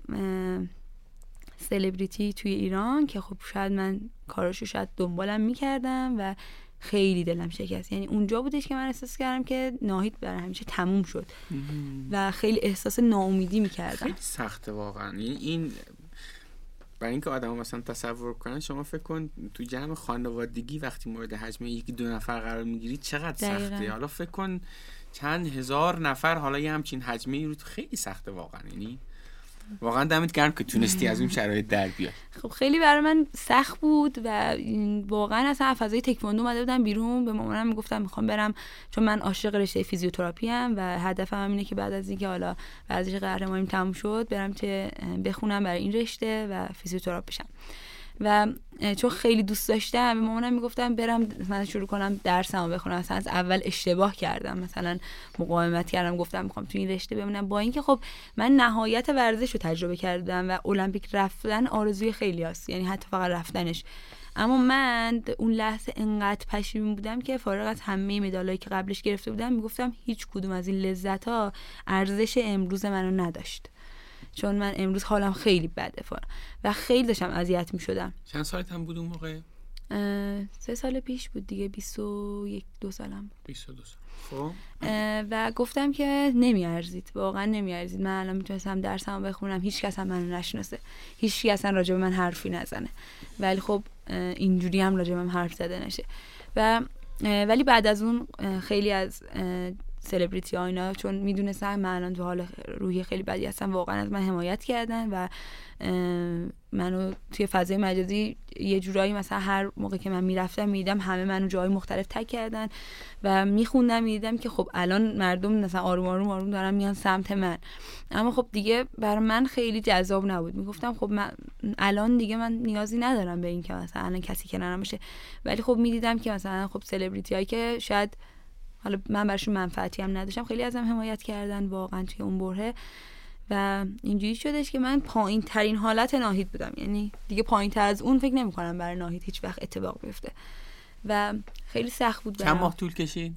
سلبریتی توی ایران که خب شاید من کاراشو شاید دنبالم میکردم و خیلی دلم شکست. یعنی اونجا بودش که من احساس کردم که ناهید برای همیشه تموم شد و خیلی احساس ناامیدی میکردم. خیلی سخته واقعا این برای اینکه آدم مثلا تصور کنن. شما فکر کن تو جمع خانوادگی وقتی مورد حجم یکی دو نفر قرار میگیری چقدر سخته. حالا فکر کن چند هزار نفر، حالا یه همچین حجمی رو خیلی سخته واقعا. یعنی واقعا دمت گرم که تونستی از اون شرایط در بیای. خب خیلی برای من سخت بود و واقعا اصلا فضای تکواندو اومده بودم بیرون. به مامانم میگفتم میخوام برم، چون من عاشق رشته فیزیوتراپی ام و هدفم اینه که بعد از اینکه حالا ورزش قهرمانیم تموم شد برم چه بخونم برای این رشته و فیزیوتراپ بشم. و چون خیلی دوست داشتم به مامانم میگفتم برم مثلا شروع کنم درسمو بخونم. مثلا از اول اشتباه کردم، مثلا مقاومت کردم، گفتم میخوام تو این رشته بمونم، با اینکه خب من نهایت ورزش رو تجربه کردم و المپیک رفتن آرزوی خیلی هست، یعنی حتی فقط رفتنش. اما من اون لحظه انقدر پشیمون بودم که فارغ از همه مدالایی که قبلش گرفته بودم میگفتم هیچ کدوم از این لذت‌ها ارزش امروز منو نداشت، چون من امروز حالم خیلی بده و خیلی داشتم اذیت می‌شدم. چند سالت هم بود اون موقع؟ 3 سال پیش بود دیگه، 21-22 سالم بود. 22 سال. خب و گفتم که نمیارزید، واقعا نمیارزید. من الان میتونستم درسمو بخونم، هیچ کس هم منو نشناسه، هیچ کی اصلا راجع به من حرفی نزنه، ولی خب اینجوری هم راجع به من حرف زده نشه. ولی بعد از اون خیلی از سلبریتی ها اینا چون میدونستن من الان تو حال روحی خیلی بدی هستم، واقعا از من حمایت کردن و منو توی فضای مجازی یه جورایی مثلا هر موقع که من میرفتم میدیدم همه منو جای مختلف تگ کردن و میخوندم میدیدم که خب الان مردم مثلا آروم آروم دارن میان سمت من. اما خب دیگه برای من خیلی جذاب نبود. میگفتم خب من الان دیگه من نیازی ندارم به این که مثلا الان کسی کنارم باشه. ولی خب میدیدم که مثلا خب سلبریتی هایی که شاید حالا من براشون منفعتی هم نداشتم خیلی ازم حمایت کردن واقعا توی اون برهه و اینجوری شدش که من پایین ترین حالت ناهید بودم. یعنی دیگه پایین تر از اون فکر نمی کنم برای ناهید هیچ وقت اتفاق بیفته و خیلی سخت بود. چند ماه طول کشید؟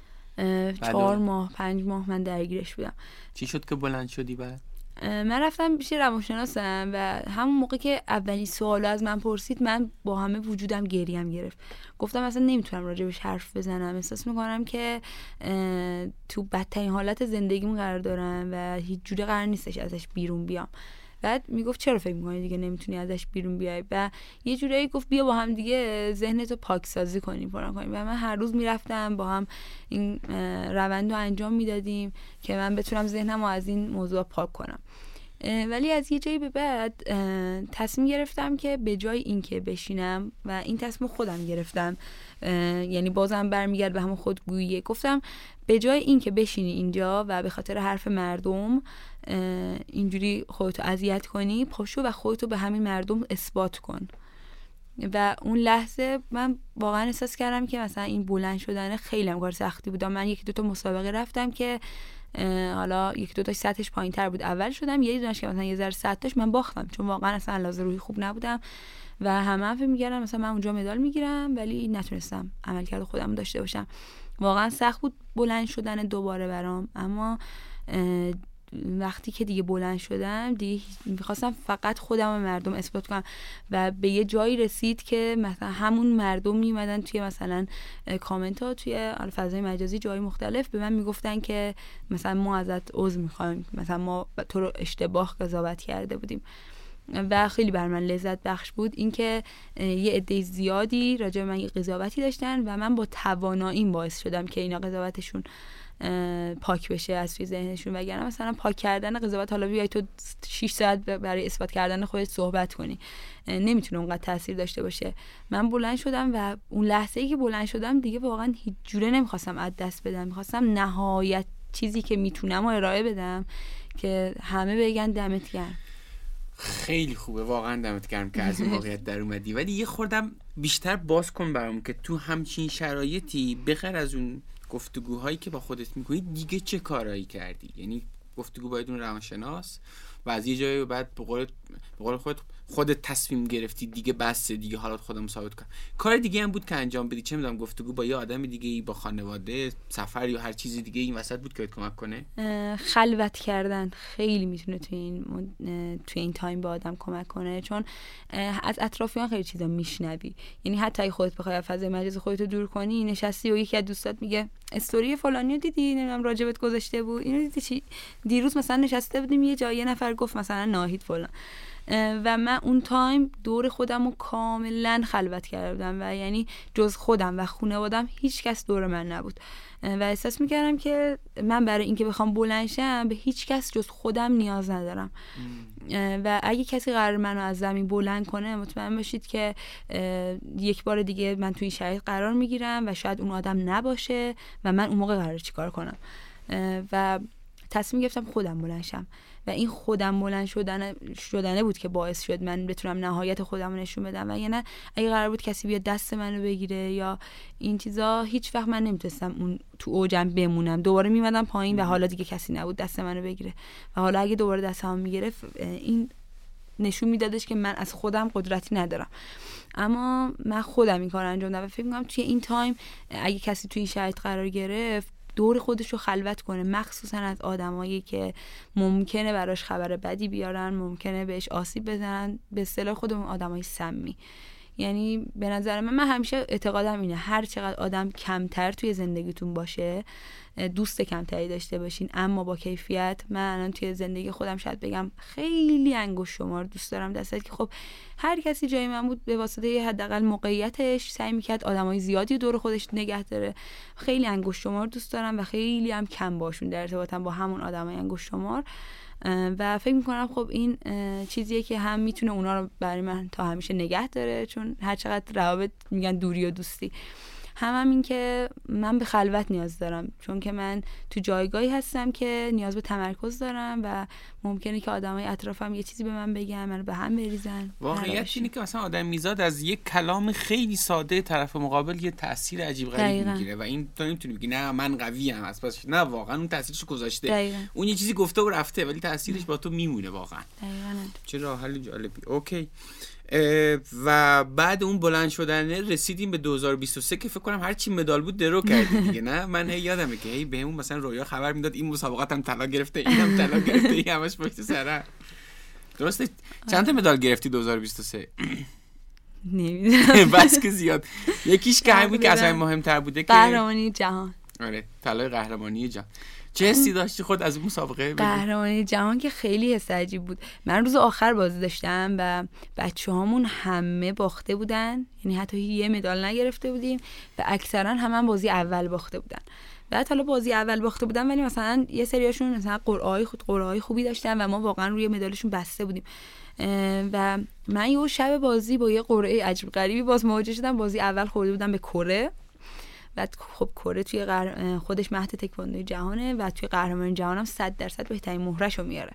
4 ماه 5 ماه من درگیرش بودم. چی شد که بلند شدی بعد؟ من رفتم پیش روانشناسم و همون موقع که اولین سوالو از من پرسید من با همه وجودم گریم گرفت. گفتم اصلا نمیتونم راجبش حرف بزنم، احساس میکنم که تو بدترین حالت زندگیم قرار دارم و هیچ جوری قرار نیستش ازش بیرون بیام. بعد میگفت چرا فکر میکنی دیگه نمیتونی ازش بیرون بیای؟ و یه جورایی گفت بیا با هم دیگه ذهنتو پاکسازی کنیم، پاک کنیم. و من هر روز میرفتم با هم این روندو انجام میدادیم که من بتونم ذهنمو از این موضوع پاک کنم. ولی از یه جایی به بعد تصمیم گرفتم که به جای اینکه بشینم و این تصمیم خودم گرفتم، یعنی بازم برمیگرد به همون خودگویی، گفتم به جای اینکه بشینی اینجا و به خاطر حرف مردم اینجوری خودتو اذیت کنی، پاشو و خودتو به همین مردم اثبات کن. و اون لحظه من واقعا احساس کردم که مثلا این بلند شدن خیلی کار سختی بود. من 1-2 مسابقه رفتم که حالا 1-2 تاش سطحش پایین‌تر بود، اول شدم. یه دونش که مثلا یه ذره سطحش من باختم چون واقعا اصلا لحاظ روحی خوب نبودم و همه فکر می‌کردن مثلا من اونجا مدال میگیرم، ولی نتونستم عملکرد خودم داشته باشم. واقعا سخت بود بلند شدن دوباره برام، اما وقتی که دیگه بلند شدم دیگه میخواستم فقط خودم و مردم اثبات کنم و به یه جایی رسید که مثلا همون مردم میمدن توی مثلا کامنت ها توی فضای مجازی جای مختلف به من میگفتن که مثلا ما ازت عذر میخوایم، مثلا ما تو رو اشتباه قضاوت کرده بودیم و خیلی بر من لذت بخش بود اینکه یه عده زیادی راجع به من یه قضاوتی داشتن و من با تواناییم باعث شدم که اینا قضاوتشون پاک بشه از توی ذهنشون. وگرنه مثلا پاک کردن قضاوت، حالا بیای تو 6 ساعت برای اثبات کردن خودت صحبت کنی، نمیتونه اونقدر تاثیر داشته باشه. من بلند شدم و اون لحظه‌ای که بلند شدم دیگه واقعا هیچ جوره نمیخواستم از دست بدم، میخواستم نهایت چیزی که میتونم و ارائه بدم که همه بگن دمت گرم. خیلی خوبه واقعا، دمت گرم که از این واقعیت در اومدی. ولی یه خوردم بیشتر باز کن برام که تو همچین شرایطی بغیر از اون گفتگوهایی که با خودت میکنی دیگه چه کارایی کردی؟ یعنی گفتگو با اون روانشناس و از یه جایی بعد به قول خودت تصمیم گرفتی دیگه بس دیگه حالات خودم ثابت کنم. کار دیگه هم بود که انجام بدی؟ چه میدونم گفتگو با یه آدم دیگه، با خانواده، سفر یا هر چیزی دیگه این وسط بود که بهت کمک کنه؟ خلوت کردن خیلی میتونه توی این تایم با آدم کمک کنه، چون از اطرافیان خیلی چیزا میشنوی. یعنی حتی اگه خودت بخوای از فضای مجازی خودت رو دور کنی، نشستی و یکی از دوستات میگه استوری فلانی رو دیدی، نمیدونم راجبت گذاشته بود، اینو دیدی چی دیروز مثلا نشسته بودیم یه جای، یه نفر گفت مثلا ناهید فلان، و من اون تایم دور خودم رو کاملا خلوت کرده بودم و یعنی جز خودم و خانوادم هیچ کس دور من نبود و احساس میکردم که من برای اینکه بخوام بلند شم به هیچ کس جز خودم نیاز ندارم. و اگه کسی قرار منو از زمین بلند کنه مطمئن باشید که یک بار دیگه من توی شرایط قرار میگیرم و شاید اون آدم نباشه و من اون موقع قراره چیکار کنم. و تصمیم گرفتم خودم بلند شم و این خودم بلند شدنه بود که باعث شد من بتونم نهایت خودم رو نشون بدم. و یعنی اگه قرار بود کسی بیاد دست منو بگیره یا این چیزا، هیچ وقت من نمیتونستم اون تو اوجم بمونم، دوباره میمدم پایین و حالا دیگه کسی نبود دست منو بگیره و حالا اگه دوباره دستم میگرفت این نشون میدادش که من از خودم قدرتی ندارم. اما من خودم این کار انجام دادم و فکر می‌کنم توی این تایم اگه کسی توی این شرایط قرار گرفت دور خودش رو خلوت کنه، مخصوصا از آدمایی که ممکنه براش خبر بدی بیارن، ممکنه بهش آسیب بزنن، به اصطلاح خودمون آدمای سمی. یعنی به نظر من همیشه اعتقادم اینه هر چقدر آدم کمتر توی زندگیتون باشه، دوست کمتری داشته باشین اما با کیفیت. من الان توی زندگی خودم شاید بگم خیلی انگشت شمار دوست دارم، در صورتی که خب هر کسی جای من بود به واسطه حداقل موقعیتش سعی میکرد آدمای زیادی دور خودش نگه داره. خیلی انگشت شمار دوست دارم و خیلی هم کم باشون در ارتباطم با همون آدمای انگشت شمار و فکر میکنم خب این چیزیه که هم میتونه اونا رو برای من تا همیشه نگه داره، چون هر چقدر روابط میگن دوری و دوستی، هم این که من به خلوت نیاز دارم، چون که من تو جایگاهی هستم که نیاز به تمرکز دارم و ممکنه که آدمای اطرافم یه چیزی به من بگن، منو به هم بریزن. واقعیت اینه که مثلا آدم میزاد از یک کلام خیلی ساده طرف مقابل یه تاثیر عجیب غریب میگیره و این تو نمیتونی بگی نه من قوی ام پس نه، واقعا اون تاثیرش گذاشته. دقیقا. اون یه چیزی گفته و رفته ولی تاثیرش با تو میمونه واقعا. دقیقاً. چه راه حل جالبی. اوکی. و بعد اون بلند شدن رسیدیم به 2023 که فکر کنم هر چی مدال بود درو کردی دیگه. نه من یادمه که هی بهمون مثلا رویا خبر میداد این مسابقات هم طلا گرفته، اینم طلا گرفته، این همش پشت سر. درسته؟ چند تا مدال گرفتی 2023؟ نمیدونم بس که زیاد. یکیش که همین که اصلا مهمتر بوده که قهرمانی جهان. آره طلای قهرمانی جهان. چه حسی داشتی خود از اون مسابقه؟ قهرمانی جهان که خیلی حس عجیب بود. من روز آخر بازی داشتم و بچه‌هامون همه باخته بودن، یعنی حتی یه مدال نگرفته بودیم و اکثرا هم بازی اول باخته بودن. بعد حالا بازی اول باخته بودن ولی مثلا یه سریاشون مثلا قرعه‌های خوبی داشتن و ما واقعا روی مدالشون بسته بودیم. و من یه شب بازی با یه قرعه عجیب غریبی باز مواجه شدم. بازی اول خورده بودم به کره. بعد خب کره توی خودش مهد تکواندوی جهانه و توی قهرمانی جهانم 100% بهترین مهرهشو میاره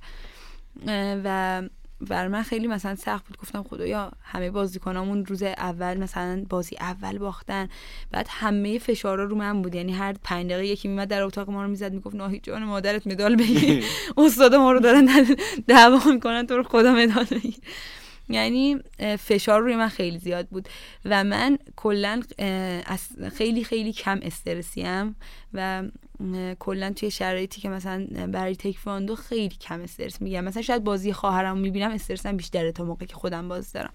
و بر من خیلی مثلا سخت بود. گفتم خدایا همه بازیکنامون روز اول مثلا بازی اول باختن، بعد همه فشارا رو من بود. یعنی هر 5 دقیقه یکی میمد در اتاق ما رو میزد میگفت ناهید جان مادرت مدال بگیر، استاد ما رو دارن دعوا میکنن تو رو خدا مدال بگیر. یعنی فشار روی من خیلی زیاد بود و من کلا خیلی خیلی کم استرسیم و کلا توی شرایطی که مثلا برای تکواندو خیلی کم استرس میگم. مثلا شاید بازی خواهرم میبینم استرسم بیشتره تا موقعی که خودم بازی دارم.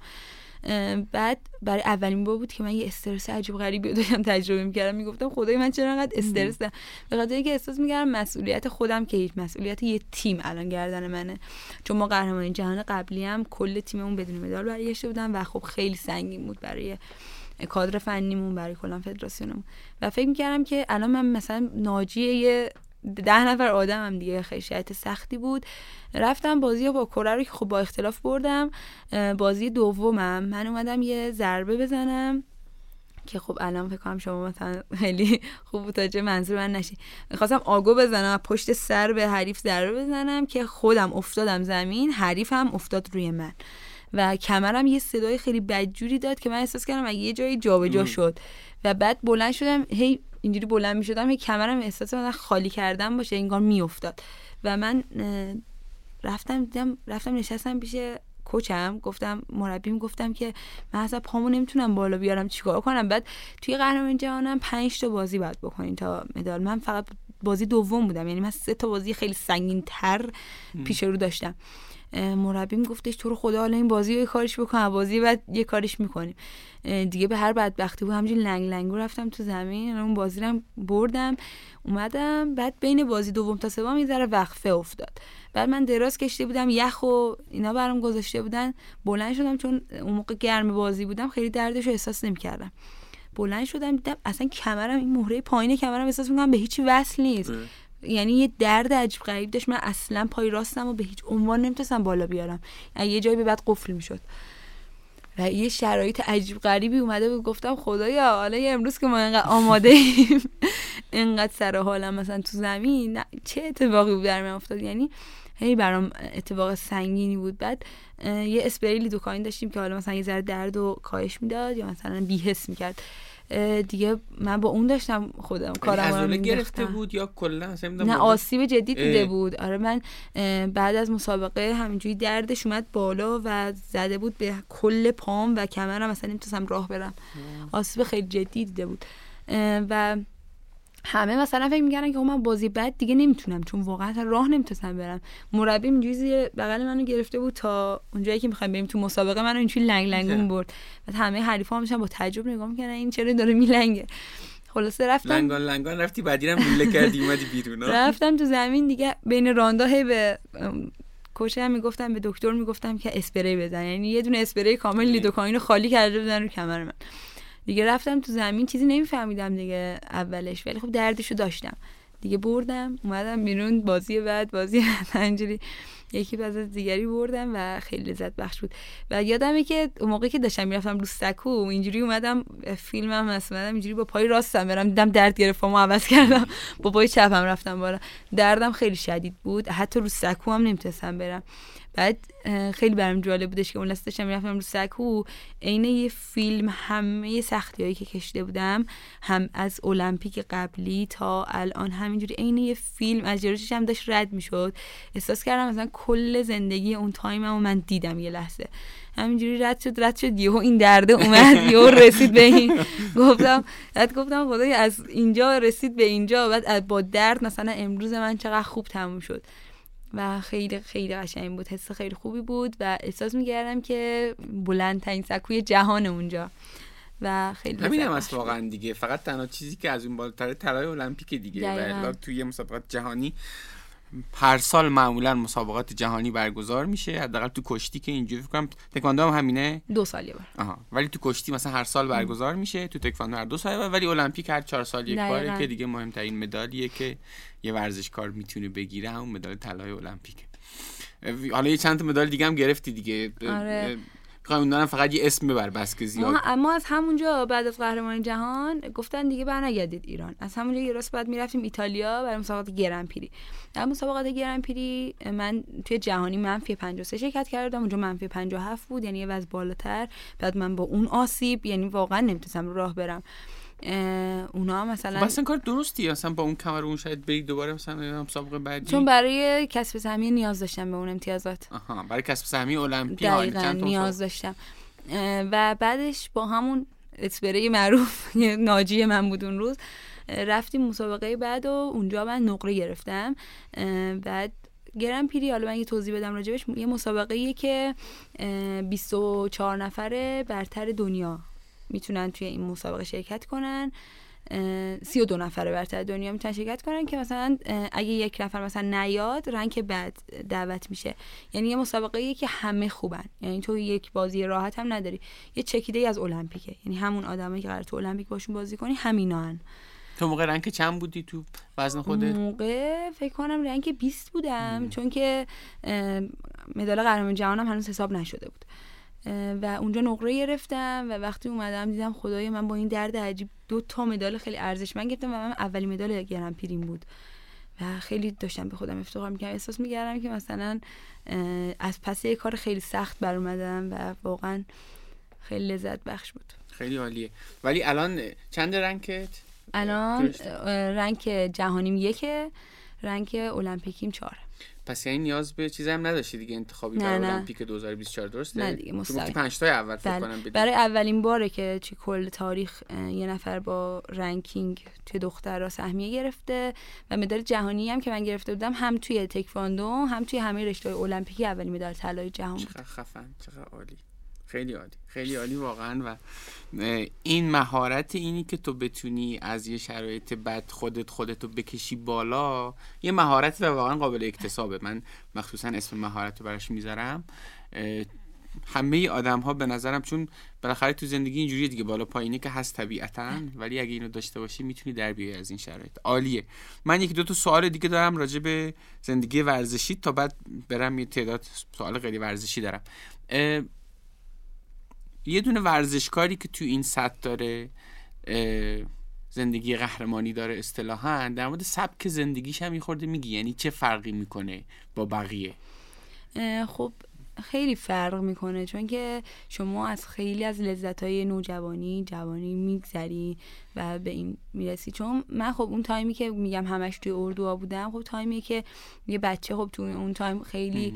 بعد برای اولین بار بود که من یه استرس عجیب غریبی داشتم تجربه میکردم. میگفتم خدای من چرا انقدر استرس دارم؟ به خاطر اینکه احساس میکردم مسئولیت خودم که هیچ، مسئولیت یه تیم الان گردن منه. چون ما قهرمانی جهان قبلی هم کل تیممون بدون مدال برگشته بودن و خب خیلی سنگین بود برای کادر فنیمون، برای کلا فدراسیونمون. و فکر میکردم که الان من مثلا ناجیه یه 10 نفر آدمم دیگه. خیلی شرایط سختی بود. رفتم بازی با کره رو که خب با اختلاف بردم. بازی دومم من اومدم یه ضربه بزنم که خب الان فکر کنم شما مثلا خیلی خوب متوجه منظور من نشی. می‌خواستم آگو بزنم، پشت سر به حریف ضربه بزنم که خودم افتادم زمین، حریف هم افتاد روی من و کمرم یه صدای خیلی بدجوری داد که من احساس کردم اگه یه جایی جابجا شد. و بعد بلند شدم، هی اینجوری بلند می‌شدم، هی کمرم احساس من خالی کردم باشه انگار میافتاد. و من رفتم نشستم پیش کوچم، گفتم مربیم، گفتم که من اصلا پامو نمیتونم بالا بیارم، چیکار کنم؟ بعد توی قهرمانی جهانم 5 تا بازی باید بکنین تا مدال. من فقط بازی دوم بودم، یعنی من 3 تا بازی خیلی سنگین تر پیش رو داشتم. مربیم گفتش تو رو خدا حالا این بازی رو یه کارش بکن، بازی بعد یه کارش میکنیم دیگه. به هر بدبختی بود همینجوری لنگ لنگو رفتم تو زمین، اون بازی رو بردم اومدم. بعد بین بازی دوم تا سوم یه ذره وقفه افتاد. بعد من دراز کشیده بودم، یخ و اینا برام گذاشته بودن. بلند شدم چون اون موقع گرم بازی بودم خیلی دردش رو احساس نمی‌کردم. بلند شدم دیدم اصلا کمرم، این مهره پایین کمرم احساس می‌کنم به هیچ وصل نیست. یعنی یه درد عجیب غریب داشت. من اصلا پای راستم و به هیچ عنوان نمیتونستم بالا بیارم، یه جایی به بعد قفل میشد و یه شرایط عجیب غریبی اومده بود. گفتم خدایا حالا امروز که ما اینقدر آماده ایم، اینقدر سر حالم مثلا تو زمین، چه اتفاقی بود در من افتاد؟ یعنی هی برام اتفاق سنگینی بود. بعد یه اسپری لیدوکاین داشتیم که حالا مثلا یه ذره درد و کاهش میداد یا مثلا بی‌حس میکرد دیگه. من با اون داشتم خودم کارم رو گرفته بود یا کلا نه آسیب جدی دیده بود. آره من بعد از مسابقه همینجوری دردش اومد بالا و زده بود به کل پام و کمرم، مثلا نمیتونستم راه برم. آسیب خیلی جدی دیده بود و همه مثلا فکر می‌کردن که من بازی بعد دیگه نمیتونم، چون واقعا راه نمیتونم برم. مربی اینجوری بغل منو گرفته بود تا اونجایی که می‌خوایم بریم تو مسابقه، منو اینجوری لنگ لنگون برد. بعد همه حریفام داشتن با تعجب نگاه می‌کردن این چرا داره میلنگه. خلاصه رفتم لنگان رفتی، بعدیرم لوله کردی اومدی بیرون. رفتم تو زمین دیگه. بین راندا هی به کوچم میگفتم، به دکتر میگفتم که اسپری بزن، یعنی یه دونه اسپری کامل لیدوکاین رو خالی کرده بودن رو کمر من. دیگه رفتم تو زمین، چیزی نمیفهمیدم دیگه اولش، ولی خب دردشو داشتم دیگه. بردم اومدم بیرون، بازی بعد اینجوری یکی بعد از دیگری بردم و خیلی لذت بخش بود. و یادمه که اون موقعی که داشتم میرفتم رو سکو اینجوری اومدم فیلمم اومدم اینجوری با پای راستم برم، دیدم درد گرفت، پامو عوض کردم با پای چپم رفتم بالا. دردم خیلی شدید بود، حتی رو سکو هم نمیتونستم برم. بعد خیلی برام جالب بودش که اون لحظه داشتم میرفتم رو سکو، عین یه فیلم همه سختیایی که کشیده بودم، هم از المپیک قبلی تا الان همینجوری عین یه فیلم از جلوی چشمم داشت رد میشد. احساس کردم مثلا کل زندگی اون تایممو من دیدم یه لحظه. همینجوری رد شد یهو این درد اومد، یهو رسید به این. گفتم خدایا از اینجا رسید به اینجا. بعد با درد مثلا امروز من چقدر خوب تموم شد و خیلی خیلی قشنگ بود. حس خیلی خوبی بود و احساس می‌کردم که بلندترین سکوی جهان اونجا و خیلی همینم است واقعا دیگه. فقط تنها چیزی که از اون بالاتر طلای المپیک دیگه. و توی مسابقات جهانی هر سال معمولا مسابقات جهانی برگزار میشه، حداقل تو کشتی که اینجوری فکر کنم، تکواندو هم همینه 2 سال یه بار. ولی تو کشتی مثلا هر سال برگزار میشه، تو تکواندو هر 2 سال، ولی المپیک هر 4 سال یک باره که دیگه مهمترین مدالیه که یه ورزشکار میتونه بگیره، همون مدال طلای المپیکه. حالا یه چند تا مدال دیگه هم گرفتی دیگه. آره. اون فقط یه اسم ببر بس که زیاد. اما از همونجا بعد از قهرمانی جهان گفتن دیگه برنگردید ایران. از همونجا یه راست بعد میرفتیم ایتالیا برای مسابقات گرنپری. در مسابقات گرنپری من توی جهانی منفی 53 شرکت کردم، اونجا منفی 57 بود، یعنی یه وزن بالاتر. بعد من با اون آسیب یعنی واقعا نمیتونستم راه برم اونا مثلا مثلا کار درستی اصلا با اون کمر اون شاید برید دوباره مثلا مسابقه بعدی، چون برای کسب سهمیه نیاز داشتم به اون امتیازات. برای کسب سهمیه المپیک دقیقاً نیاز داشتم. و بعدش با همون اسپری معروف ناجی من بود اون روز، رفتیم مسابقه بعد و اونجا من نقره گرفتم. بعد گرم پیری، حالا من یه توضیح بدم راجبش، یه مسابقه‌ایه که 24 نفر برتر دنیا میتونن توی این مسابقه شرکت کنن. 32 نفر برتر دنیا میتونن شرکت کنن که مثلا اگه یک نفر مثلا نیاد رنک بعد دعوت میشه. یعنی یه مسابقه‌ایه که همه خوبن، یعنی تو یک بازی راحت هم نداری، یه چکیده از المپیکه، یعنی همون آدمایی که قرار تو المپیک باشون بازی کنی همینان. تو موقع رنک چند بودی تو وزن خودت؟ موقع فکر کنم رنک 20 بودم. چون که مدال قهرمان جهانم هنوز حساب نشده بود و اونجا نقره گرفتم و وقتی اومدم دیدم خدای من با این درد عجیب 2 مدال خیلی ارزشمند گرفتم و من اولین مدال گرم پیریم بود و خیلی داشتم به خودم افتخار می‌کردم. احساس می‌کردم که مثلا از پس یک کار خیلی سخت بر اومدم و واقعا خیلی لذت بخش بود. خیلی عالیه. ولی الان چند رنکت؟ الان رنک جهانیم 1، رنک المپیکیم 4. پس یعنی نیاز به چیزی هم نداشتی دیگه انتخابی برای المپیک 2024 درسته؟ نه دیگه مستقیم 5 تا اول فکر کنم بدید. برای اولین باره که چی کل تاریخ یه نفر با رنکینگ توی دخترها سهمیه گرفته و مدال جهانی هم که من گرفته بودم هم توی تکواندو هم توی همه رشته‌های المپیکی اولین مدال طلای جهان بود. چقدر خفن، چقدر عالی. خیلی عالی، خیلی عالی واقعا. و این مهارت اینی که تو بتونی از یه شرایط بد خودتو بکشی بالا، یه مهارت و واقعا قابل اکتسابه. من مخصوصا اسم مهارت رو براش میذارم. همه آدم ها به نظرم، چون بالاخره تو زندگی اینجوریه دیگه، بالا پایینه که هست طبیعتاً، ولی اگه اینو داشته باشی میتونی در بیای از این شرایط. عالیه. من 1-2 تا سوال دیگه دارم راجع به زندگی ورزشی تا بعد برم یه تعداد سوال غیر ورزشی دارم. یه دونه ورزشکاری که تو این سطح داره زندگی قهرمانی داره اصطلاحاً، در مورد سبک زندگیش هم میخورده میگی، یعنی چه فرقی میکنه با بقیه؟ خب خیلی فرق میکنه، چون که شما از خیلی از لذت‌های نوجوانی جوانی میگذری و به این میرسی. چون من خب اون تایمی که میگم همش توی اردوها بودم، خب تایمی که یه بچه خب تو اون تایم خیلی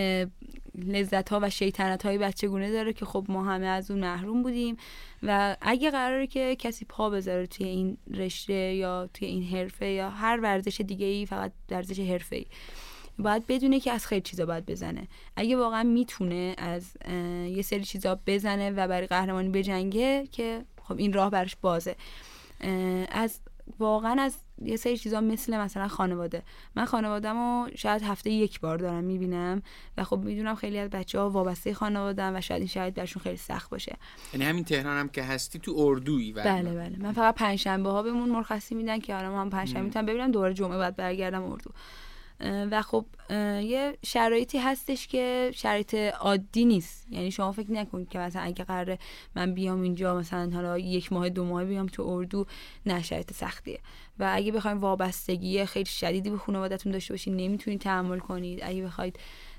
لذت‌ها و شیطنت‌های بچگونه داره که خب ما همه از اون محروم بودیم و اگه قراره که کسی پا بذاره توی این رشته یا توی این حرفه یا هر ورزش دیگه‌ای، فقط ورزش حرفه‌ای، باید بدونه که از خیلی چیزا باید بزنه. اگه واقعا میتونه از یه سری چیزا بزنه و برای قهرمانی بجنگه که خب این راه براش بازه. از واقعا از یه سری چیزا مثلا خانواده، من خانواده‌مو شاید هفته 1 بار دارم میبینم و خب میدونم خیلی از بچه‌ها وابسته خانواده‌ان و شاید این شاید براشون خیلی سخت باشه. یعنی همین تهران هم که هستی تو اردویی؟ بله من فقط پنجشنبه‌ها بهمون مرخصی میدن که حالا ما هم پنجشنبه میتونم ببینم، دوباره جمعه بعد برگردم اردو. و خب یه شرایطی هستش که شرایط عادی نیست. یعنی شما فکر نکنید که مثلا اگه قراره من بیام اینجا مثلا حالا 1 ماه 2 ماه بیام تو اردو، نه، شرایط سختیه و اگه بخواید وابستگی خیلی شدیدی به خانواده‌تون داشته باشید نمیتونید تحمل کنید. اگه بخواید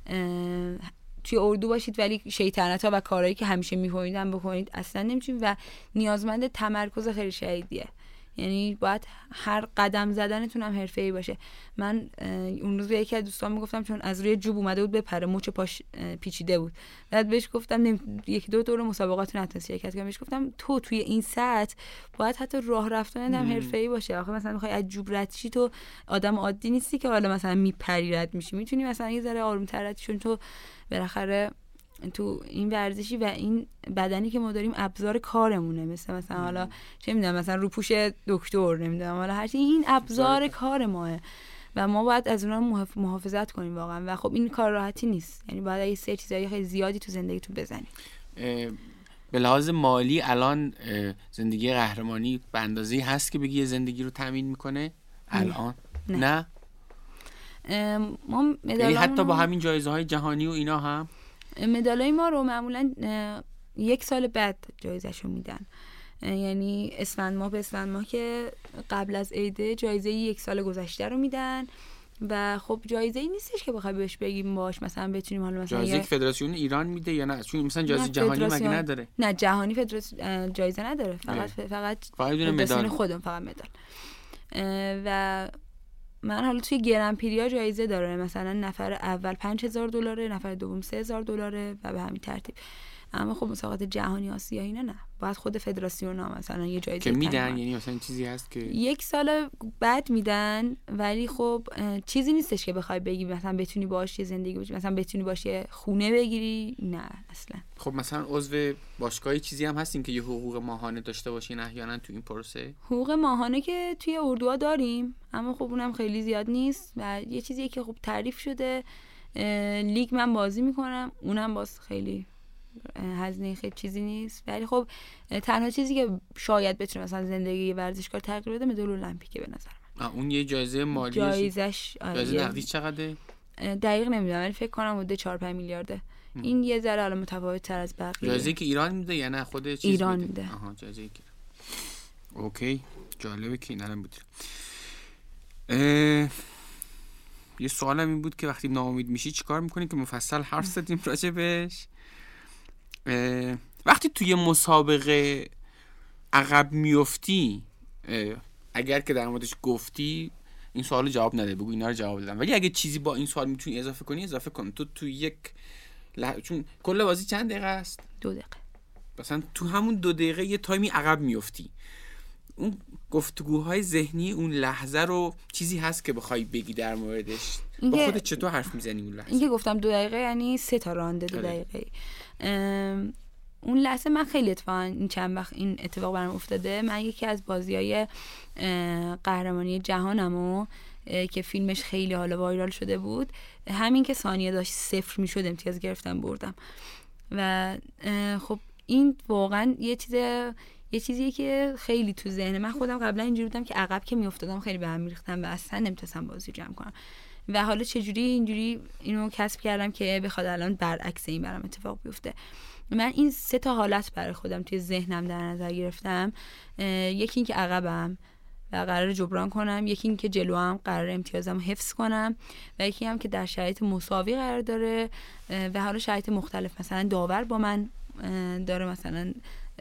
توی اردو باشید ولی شیطنت‌ها و کارهایی که همیشه می‌کنیدن بکنید اصلا نمیتونید و نیازمند تمرکز خیلی شدیدیه. یعنی باید هر قدم زدنتون هم حرفه‌ای باشه. من اون روز به یکی از دوستان میگفتم، چون از روی جوب اومده بود بپره، مچ پاش پیچیده بود، بعد بهش گفتم 1-2 دور مسابقات نتونست شرکت کنه. بهش گفتم تو توی این سطح باید حتی راه رفتن هم حرفه‌ای باشه. آخه مثلا میخوای از جوب رد شی، تو آدم عادی نیستی که حالا مثلا میپری رد میشی، میتونی مثلا یه ذره آروم‌تر رد شی، چون تو بالاخره تو این ورزشی و این بدنی که ما داریم ابزار کارمونه. مثلا حالا چه میدونم مثلا روپوش دکتر، نمیدونم حالا هرچی، این ابزار کار ماه و ما باید از اونها محافظت کنیم واقعا. و خب این کار راحتی نیست، یعنی باید یه سری چیزای خیلی زیادی تو زندگیتون بزنی. به لحاظ مالی الان زندگی قهرمانی به اندازه‌ای هست که بگی یه زندگی رو تامین میکنه الان؟ نه. ما یعنی حتی با همین جایزه‌های جهانی و اینا هم مدالای ما رو معمولا 1 سال بعد جایزه‌شو میدن. یعنی اسفند ماه به اسفند ماه که قبل از عید جایزه 1 سال گذشته رو میدن و خب جایزه ای نیستش که بخوای بهش بگیم باش مثلا بتونیم حالا مثلا جایزه فدراسیون ایران میده یا نه؟ چون مثلا جایزه جهانی مگه نداره؟ نه جهانی فدراسیون جایزه نداره، فقط مدال خودم، فقط مدال. و من حالا توی گرن پریا جایزه داره، مثلا نفر اول $5,000، نفر دوم $3,000 و به همین ترتیب. اما خب مسابقات جهانی آسیا اینا نه، باید خود فدراسیون ها مثلا یه جایزه که میدن، یعنی مثلا چیزی هست که یک سال بعد میدن، ولی خب چیزی نیستش که بخوای بگی مثلا بتونی باهاش یه زندگی بکنی، مثلا بتونی باهاش یه خونه بگیری، نه اصلا. خب مثلا عضو باشگاهی چیزی هم هستین که یه حقوق ماهانه داشته باشین احیانا تو این پروسه؟ حقوق ماهانه که توی اردوها داریم، اما خب اونم خیلی زیاد نیست و یه چیزیه که خب تعریف شده. لیگ من بازی میکنم، اونم باز خیلی هزینه خیلی چیزی نیست، ولی خب تنها چیزی که شاید بتونه مثلا زندگی ورزشکار تغییر بده مدال المپیکه به نظر من. اون یه جایزه مالی، جایزش جایزه نقدی چقدره؟ دقیق نمیدونم ولی فکر کنم حدود 4-5 میلیارده. این یه ذره حالا متفاوت تر از بقیه. جایزه که ایران میده یا نه خود چیز ایران میده؟ آها جایزه که اوکی، جالبه که اینا هم بده. یه سوالم این بود که وقتی ناامید میشی چیکار میکنی که مفصل حرف زدیم راجبش. وقتی توی مسابقه عقب میفتی، اگر که در موردش گفتی این سوالو جواب نده، بگو اینا رو جواب دادم، ولی اگه چیزی با این سوال میتونی اضافه کنی اضافه کن. تو یک چون کل بازی چند دقیقه است؟ 2 دقیقه. مثلا تو همون 2 دقیقه یه تایمی عقب میفتی، اون گفتگوهای ذهنی اون لحظه رو چیزی هست که بخوای بگی در موردش؟ با خودت چطور حرف میزنی اون لحظه؟ این که گفتم 2 دقیقه یعنی 3 تا رانده 2 دقیقه. اون لحظه من خیلی اتفاقا این چند وقت این اتفاق برام افتاده. من یکی از بازی‌های قهرمانی جهانمو که فیلمش خیلی حالا وایرال شده بود، همین که ثانیه داشت 0 میشد امتیاز گرفتم بردم. و خب این واقعا یه چیزیه که خیلی تو ذهن من، خودم قبلا اینجوری بودم که عقب که میافتادم خیلی به هم میریختم و اصلا نمیتونستم بازی جمع کنم و حالا چجوری اینجوری اینو کسب کردم که بخواد الان برعکس این برام اتفاق بیفته. من این 3 تا حالت برای خودم توی ذهنم در نظر گرفتم. یکی این که عقبم و قرار جبران کنم، یکی این که جلوام قرار امتیازم حفظ کنم و یکی هم که در شرایط مساوی قرار داره و حالا شرایط مختلف، مثلا داور با من داره مثلا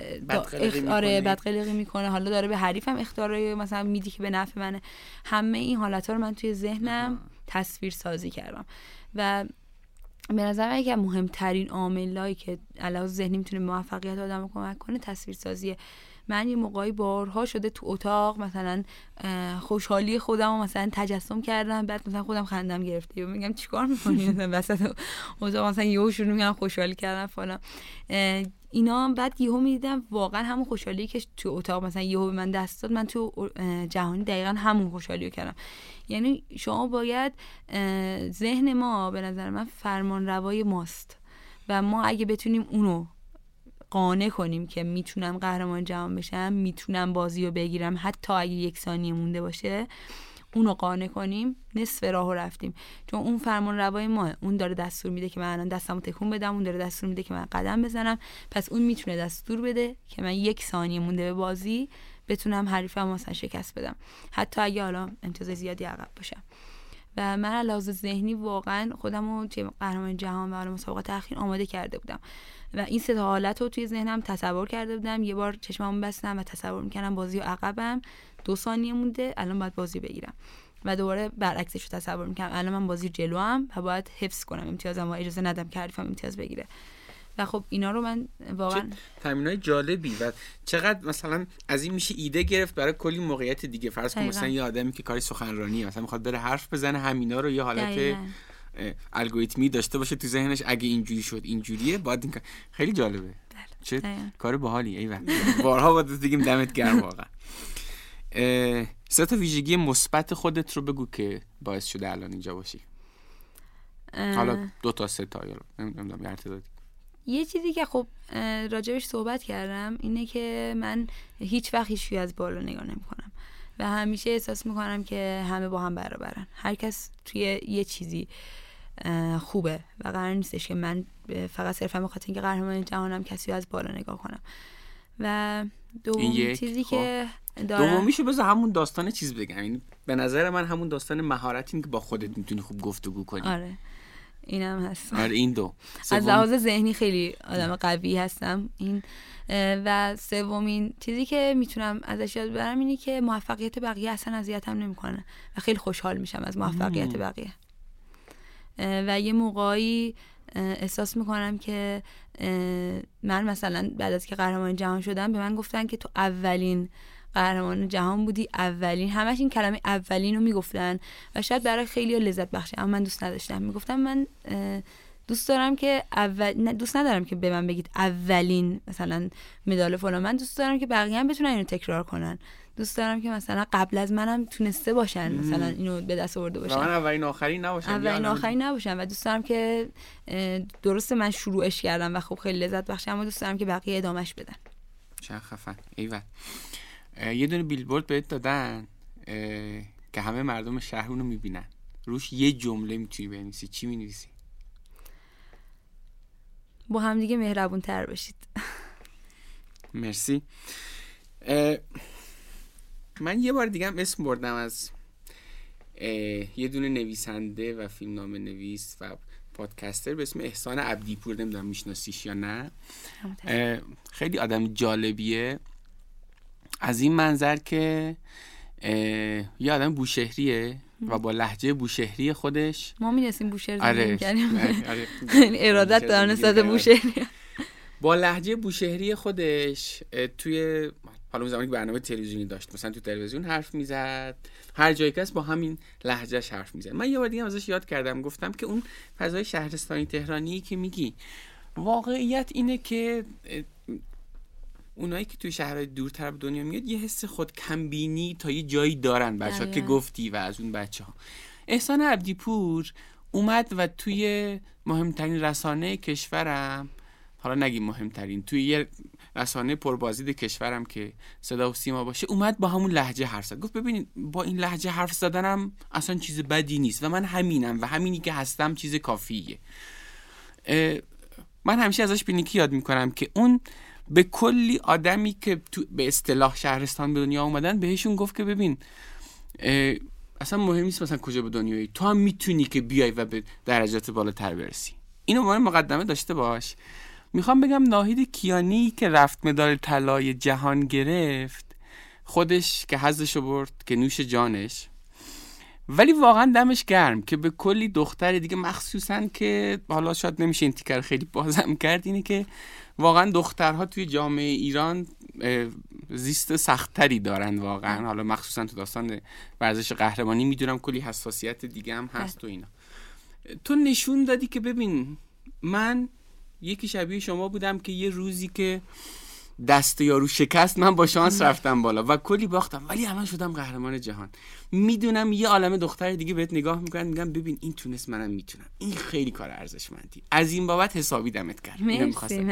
بدقلقی میکنه، حالا داره به حریفم اخطار مثلا میدی که به نفع منه. همه این حالت‌ها رو من توی ذهنم تصویر سازی کردم و به نظر من یکی از مهمترین عاملایی که علاوه ذهنی میتونه موفقیت آدمو کمک کنه تصویر سازیه. من یه موقعی بارها شده تو اتاق مثلا خوشحالی خودم رو مثلا تجسم کردم، بعد مثلا خودم خندم گرفته، میگم چیکار می‌کنی مثلا وسط اتاق مثلا یهو شروع می‌کنم خوشحالی کردن فلان اینا. بعد یهو میدیدم واقعا همون خوشحالی که تو اتاق مثلا یهو به من دست داد، من تو جهانی دقیقاً همون خوشحالی رو کردم. یعنی شما باید ذهن ما به نظر من فرمان روای ماست و ما اگه بتونیم اونو قانع کنیم که میتونم قهرمان جهان بشم، میتونم بازی رو بگیرم حتی اگه 1 ثانیه مونده باشه، اونو قانع کنیم، نصف راهو رفتیم. چون اون فرمان روای ماه، اون داره دستور میده که من الان دستمو تکون بدم، اون داره دستور میده که من قدم بزنم، پس اون میتونه دستور بده که من 1 ثانیه مونده به بازی بتونم حریفم مثلا شکست بدم، حتی اگه حالا امتیاز زیادی عقب باشم. و من علاوه ذهنی واقعا خودمو توی قهرمان جهان و حالا مسابقات اخیر آماده کرده بودم و این 3 تا حالت رو توی ذهنم تصور کرده بودم. یه بار چشمامو بستم و تصور می‌کردم بازی رو عقبم، 2 ثانیه مونده، الان باید بازی بگیرم و دوباره برعکسش رو تصور می‌کردم، الان من بازی جلوام و باید حفظ کنم امتیازم و اجازه ندم که حریفم امتیاز بگیره. و خب اینا رو من واقعا تمرینای جالبی و چقدر مثلا از این میشه ایده گرفت برای کلی موقعیت دیگه. فرض کن مثلا یه آدمی که کاری سخنرانیه مثلا میخواد بره حرف بزنه، همینا رو یه حالت الگوریتمی داشته باشه تو ذهنش، اگه اینجوری شد اینجوریه باید این خیلی جالبه. چه کار باحالی. ایول بارها باید دیگه دمت گرم واقعا. 3 تا ویژگی مثبت خودت رو بگو که باعث شده الان اینجا باشی. حالا 2 تا 3 تا یا نمیدونم ارتباطی. یه چیزی که خب راجبش صحبت کردم اینه که من هیچ وقت هیچی از بالا نگاه نمی‌کنم و همیشه احساس می‌کنم که همه با هم برابرن، هر کس توی یه چیزی خوبه و قرار نیستش که من فقط صرفا بخاطر اینکه قهرمان جهانم کسی از بالا نگاه کنم. و دوم چیزی که دارم، دومیشو بذار همون داستان چیز بگم، این به نظر من همون داستان مهارتی که با خودت میتونی خوب گفتگو کنی. آره اینم هست. آره این دو. از لحاظ ذهنی خیلی آدم قوی هستم. این و سومین چیزی که میتونم ازش یاد ببرم اینه که موفقیت بقیه اصلا اذیتم نمیکنه و خیلی خوشحال میشم از موفقیت بقیه. و یه موقعی احساس میکنم که من مثلا بعد از که قهرمان جهان شدم به من گفتن که تو اولین قهرمان جهان بودی، اولین، همش این کلمه اولین رو میگفتن و شاید برای خیلی لذت بخشه، اما من دوست نداشتم. میگفتم من دوست دارم که دوست ندارم که به من بگید اولین مثلا مدال فلان، من دوست دارم که بقیه هم بتونن اینو تکرار کنن، دوست دارم که مثلا قبل از منم تونسته باشن مثلا اینو به دست آورده باشن، من اولین آخرین نباشم و دوست دارم که درسته من شروعش کردم و خب خیلی لذت بخشه، اما دوست دارم که بقیه ادامهش بدن. چه خفن. ایول. یه دونه بیلبورد بهت دادن که همه مردم شهر اونو میبینن، روش یه جمله میتونی بنویسی، چی مینویسی؟ با هم دیگه مهربون تر باشید. مرسی. من یه بار دیگه هم اسم بردم از یه دونه نویسنده و فیلمنامه نویس و پادکستر به اسم احسان عبدیپور، نمیدونم میشناسیش یا نه. خیلی آدم جالبیه از این منظر که یه آدم بوشهریه و با لهجه بوشهری خودش، ما می‌دونیم بوشهر زندگی می‌کنیم، ارادت دارن نسبت بوشهری، با لهجه بوشهری خودش توی حالا اون زمانی که برنامه تلویزیونی داشت، مثلا تو تلویزیون حرف میزد، هر جایی که با همین لهجهش حرف میزد. من یه بار دیگه ازش یاد کردم، گفتم که اون فضای شهرستانی تهرانی که میگی، واقعیت اینه که اونایی که توی شهرهای دورتر به دنیا میاد یه حس خود کمبینی تا یه جایی دارن بچه‌ها که گفتی و از اون بچه‌ها. احسان عبدیپور اومد و توی مهمترین رسانه کشورم، حالا نگیم مهمترین، توی یه رسانه پربازدید کشورم که صدا و سیما باشه، اومد با همون لهجه حرف زد. گفت ببینید با این لهجه حرف زدنم اصلا چیز بدی نیست و من همینم و همینی که هستم چیز کافیه. من همیشه ازش بینیکی یاد میکنم که اون به کلی آدمی که تو به اصطلاح شهرستان به دنیا اومدن بهشون گفت که ببین اصلا مهم نیست مثلا کجا به دنیایی، تو هم میتونی که بیای و به درجات بالاتر برسی. اینو من مقدمه داشته باش. میخوام بگم ناهید کیانی که رفت مدال طلای جهان گرفت، خودش که حظشو برد که نوش جانش، ولی واقعا دمش گرم که به کلی دختر دیگه، مخصوصا که حالا شاید نمیشه این تیکر خیلی بازم کرد، اینه که واقعا دخترها توی جامعه ایران زیست سختری دارن واقعا، حالا مخصوصا تو داستان ورزش قهرمانی میدونم کلی حساسیت دیگه هم هست و اینا. تو نشون دادی که ببین من یکی شبیه شما بودم که یه روزی که دست یارو شکست من با شانس رفتم بالا و کلی باختم، ولی الان شدم قهرمان جهان. میدونم یه عالمه دختر دیگه بهت نگاه میکنن میگن ببین این تونست منم میتونم. این خیلی کار ارزشمندی، از این بابت حسابی دمت گرم. مرسی.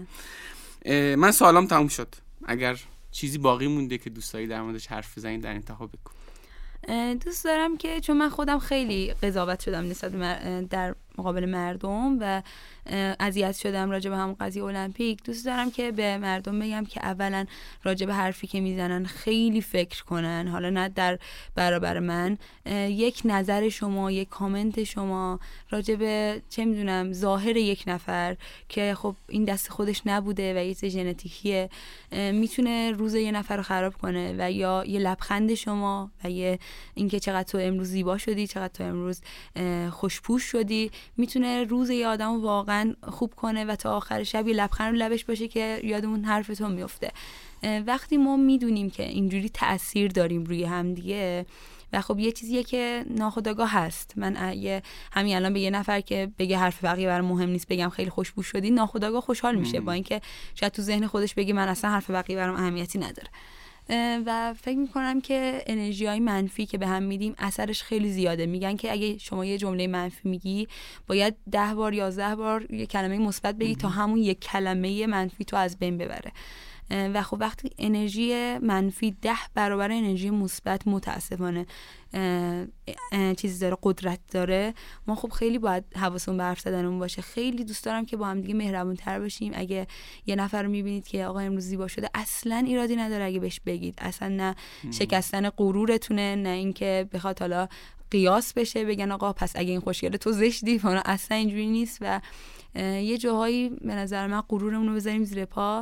من سوالام تموم شد. اگر چیزی باقی مونده که دوست داری در موردش حرف بزنید در انتها بگو. دوست دارم که چون من خودم خیلی قضاوت شدم نسبت در مقابل مردم و اذیت شدم راجع به همون قضیه المپیک، دوست دارم که به مردم بگم که اولا راجع به حرفی که میزنن خیلی فکر کنن، حالا نه در برابر من، یک نظر شما، یک کامنت شما راجع به چه میدونم ظاهر یک نفر که خب این دست خودش نبوده و یه چیز ژنتیکیه، میتونه روز یه نفر رو خراب کنه. و یا یه لبخند شما و یه اینکه چقدر تو امروز زیبا شدی، چقدر تو امروز خوشپوش شدی، میتونه روز یه آدمو واقعا خوب کنه و تا آخر شب یه لبخند رو لبش باشه که یادمون حرفتون میفته. وقتی ما میدونیم که اینجوری تأثیر داریم روی هم دیگه و خب یه چیزیه که ناخودآگاه هست، من همین الان به یه نفر که بگه حرف بقیه برام مهم نیست بگم خیلی خوشبو شدی، ناخودآگاه خوشحال میشه، با اینکه شاید تو ذهن خودش بگه من اصلا حرف بقیه برام اهمیتی نداره. و فکر میکنم که انرژی‌های منفی که به هم میدیم اثرش خیلی زیاده. میگن که اگه شما یه جمله منفی میگی باید 10 بار 11 بار یه کلمه مثبت بگی تا همون یک کلمه منفی تو از بین ببره. و خب وقتی انرژی منفی 10 برابر انرژی مثبت متاسفانه چیزی داره قدرت داره، ما خب خیلی باید حواسمون به حرف زدنمون باشه. خیلی دوست دارم که با هم دیگه مهربون‌تر باشیم. اگه یه نفر رو می‌بینید که آقا امروز زیبا شده، اصلاً ایرادی نداره اگه بهش بگید، اصلاً نه شکستن غرورتونه، نه اینکه بخواد حالا قیاس بشه بگن آقا پس اگه این خوشگله تو زشتی، فانا اصلا اینجوری نیست. و یه جاهایی به نظر من غرورمون رو بذاریم زیر پا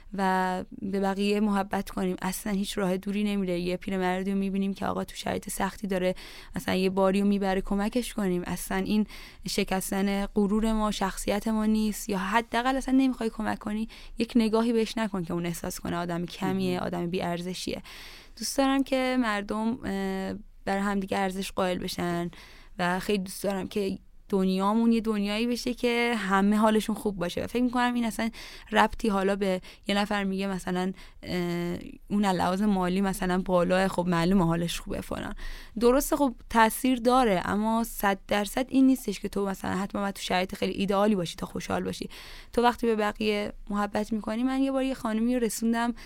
و به بقیه محبت کنیم. اصلا هیچ راه دوری نمیره. یه پیرمردی رو میبینیم که آقا تو شرایط سختی داره، مثلا یه باری رو میبره، کمکش کنیم. اصلا این شکستن غرور ما، شخصیت ما نیست. یا حداقل اصلا نمیخوای کمک کنی، یک نگاهی بهش نکن که اون احساس کنه آدم کمیه، آدم بی ارزشیه. دوست دارم که مردم برای همدیگه ارزش قائل بشن و خیلی دوست دارم که دنیامون یه دنیایی بشه که همه حالشون خوب باشه. و فکر میکنم این اصلا ربطی حالا به یه نفر میگه مثلا اون لحاظ مالی مثلا بالاه، خب معلومه حالش خوبه فلان، درسته خب تاثیر داره، اما 100% این نیستش که تو مثلا حتما باید تو شرایط خیلی ایدئالی باشی تا خوشحال باشی. تو وقتی به بقیه محبت میکنی. من یه بار یه خانمی رو رسوندم،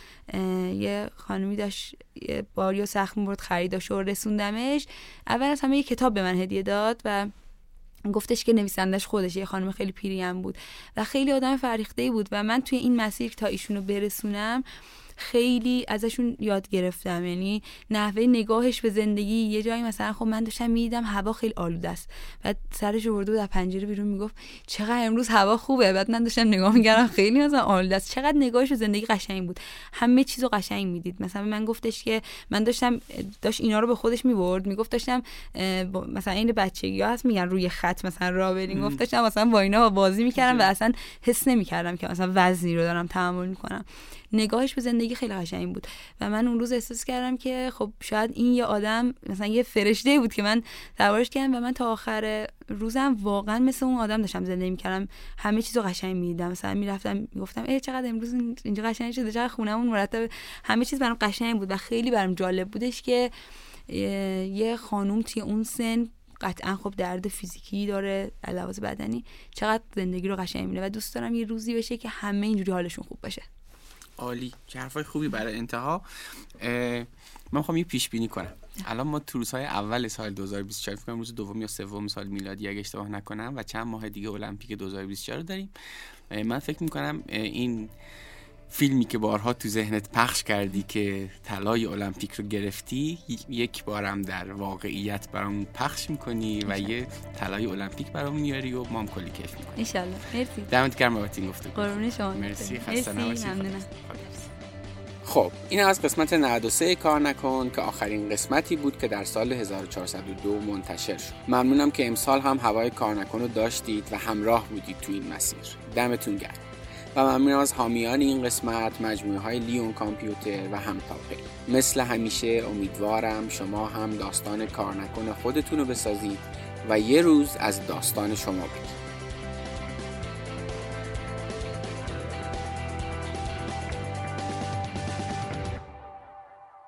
یه خانمی داشت یه باری سخت می‌برد خریداشو رسوندمش. اول از همه یه کتاب به من هدیه داد و گفتش که نویسندش خودشه. یه خانم خیلی پیریم بود و خیلی آدم فرهیخته‌ای بود و من توی این مسیر تا ایشونو برسونم خیلی ازشون یاد گرفتم. یعنی نحوه نگاهش به زندگی. یه جایی مثلا خب من داشتم میدیدم هوا خیلی آلوده است، بعد سرش رو برده بود از پنجره بیرون میگفت چقدر امروز هوا خوبه، بعد من داشتم نگاه میکردم خیلی مثلا آلوده است. چقدر نگاهش به زندگی قشنگ بود، همه چیزو قشنگ میدید. مثلا من گفتش که من داشت اینا رو به خودش میبرد، میگفت داشتم مثلا این بچگی‌ها هست میگن روی خط مثلا راه بریم، گفت داشتم مثلا با اینا بازی میکردم و اصلا حس نمیکردم که مثلا وزنی رو دارم تحمل میکنم. نگاهش به زندگی خیلی قشنگ بود و من اون روز احساس کردم که خب شاید این یه آدم مثلا یه فرشته بود که من دربارش کردم و من تا آخر روزم واقعا مثل اون آدم داشتم زندگی می‌کردم. همه چیزو قشنگ می‌دیدم. مثلا میرفتم میگفتم ای چقدر امروز اینجا قشنگ شده، چقدر خونمون مرتب، همه چیز برام قشنگ بود و خیلی برام جالب بودش که یه خانم توی اون سن قطعا خب درد فیزیکی داره، علاوه بدنی، چقدر زندگی رو قشنگ می‌بینه و دوست دارم یه روزی بشه که همه اینجوری حالشون خوب باشه. عالی، چه حرفای خوبی برای انتها. من می‌خوام یه پیش بینی کنم. الان ما تو روزهای اول سال 2024 فکر کنم روز دوم یا سوم سال میلادی اگه اشتباه نکنم و چند ماه دیگه المپیک 2024 رو داریم. من فکر می‌کنم این فیلمی که بارها تو ذهنت پخش کردی که طلای المپیک رو گرفتی، یک بارم در واقعیت برام پخش میکنی و یه طلای المپیک برام میاری و ما هم کلی کیف میکنیم ان شاء الله. مرسی. دمت گرم بابت این گفتگو. قربون شما. مرسی، خسته نباشید. ممنونم. خب این از قسمت 93 کار نکن که آخرین قسمتی بود که در سال 1402 منتشر شد. ممنونم که امسال هم هوای کار نکن رو داشتید و همراه بودید تو این مسیر. دمتون گرم. و ممنونم از حامیان این قسمت، مجموعه های لیون کامپیوتر و همتاپل. مثل همیشه امیدوارم شما هم داستان کار نکن خودتون رو بسازید و یه روز از داستان شما بگید.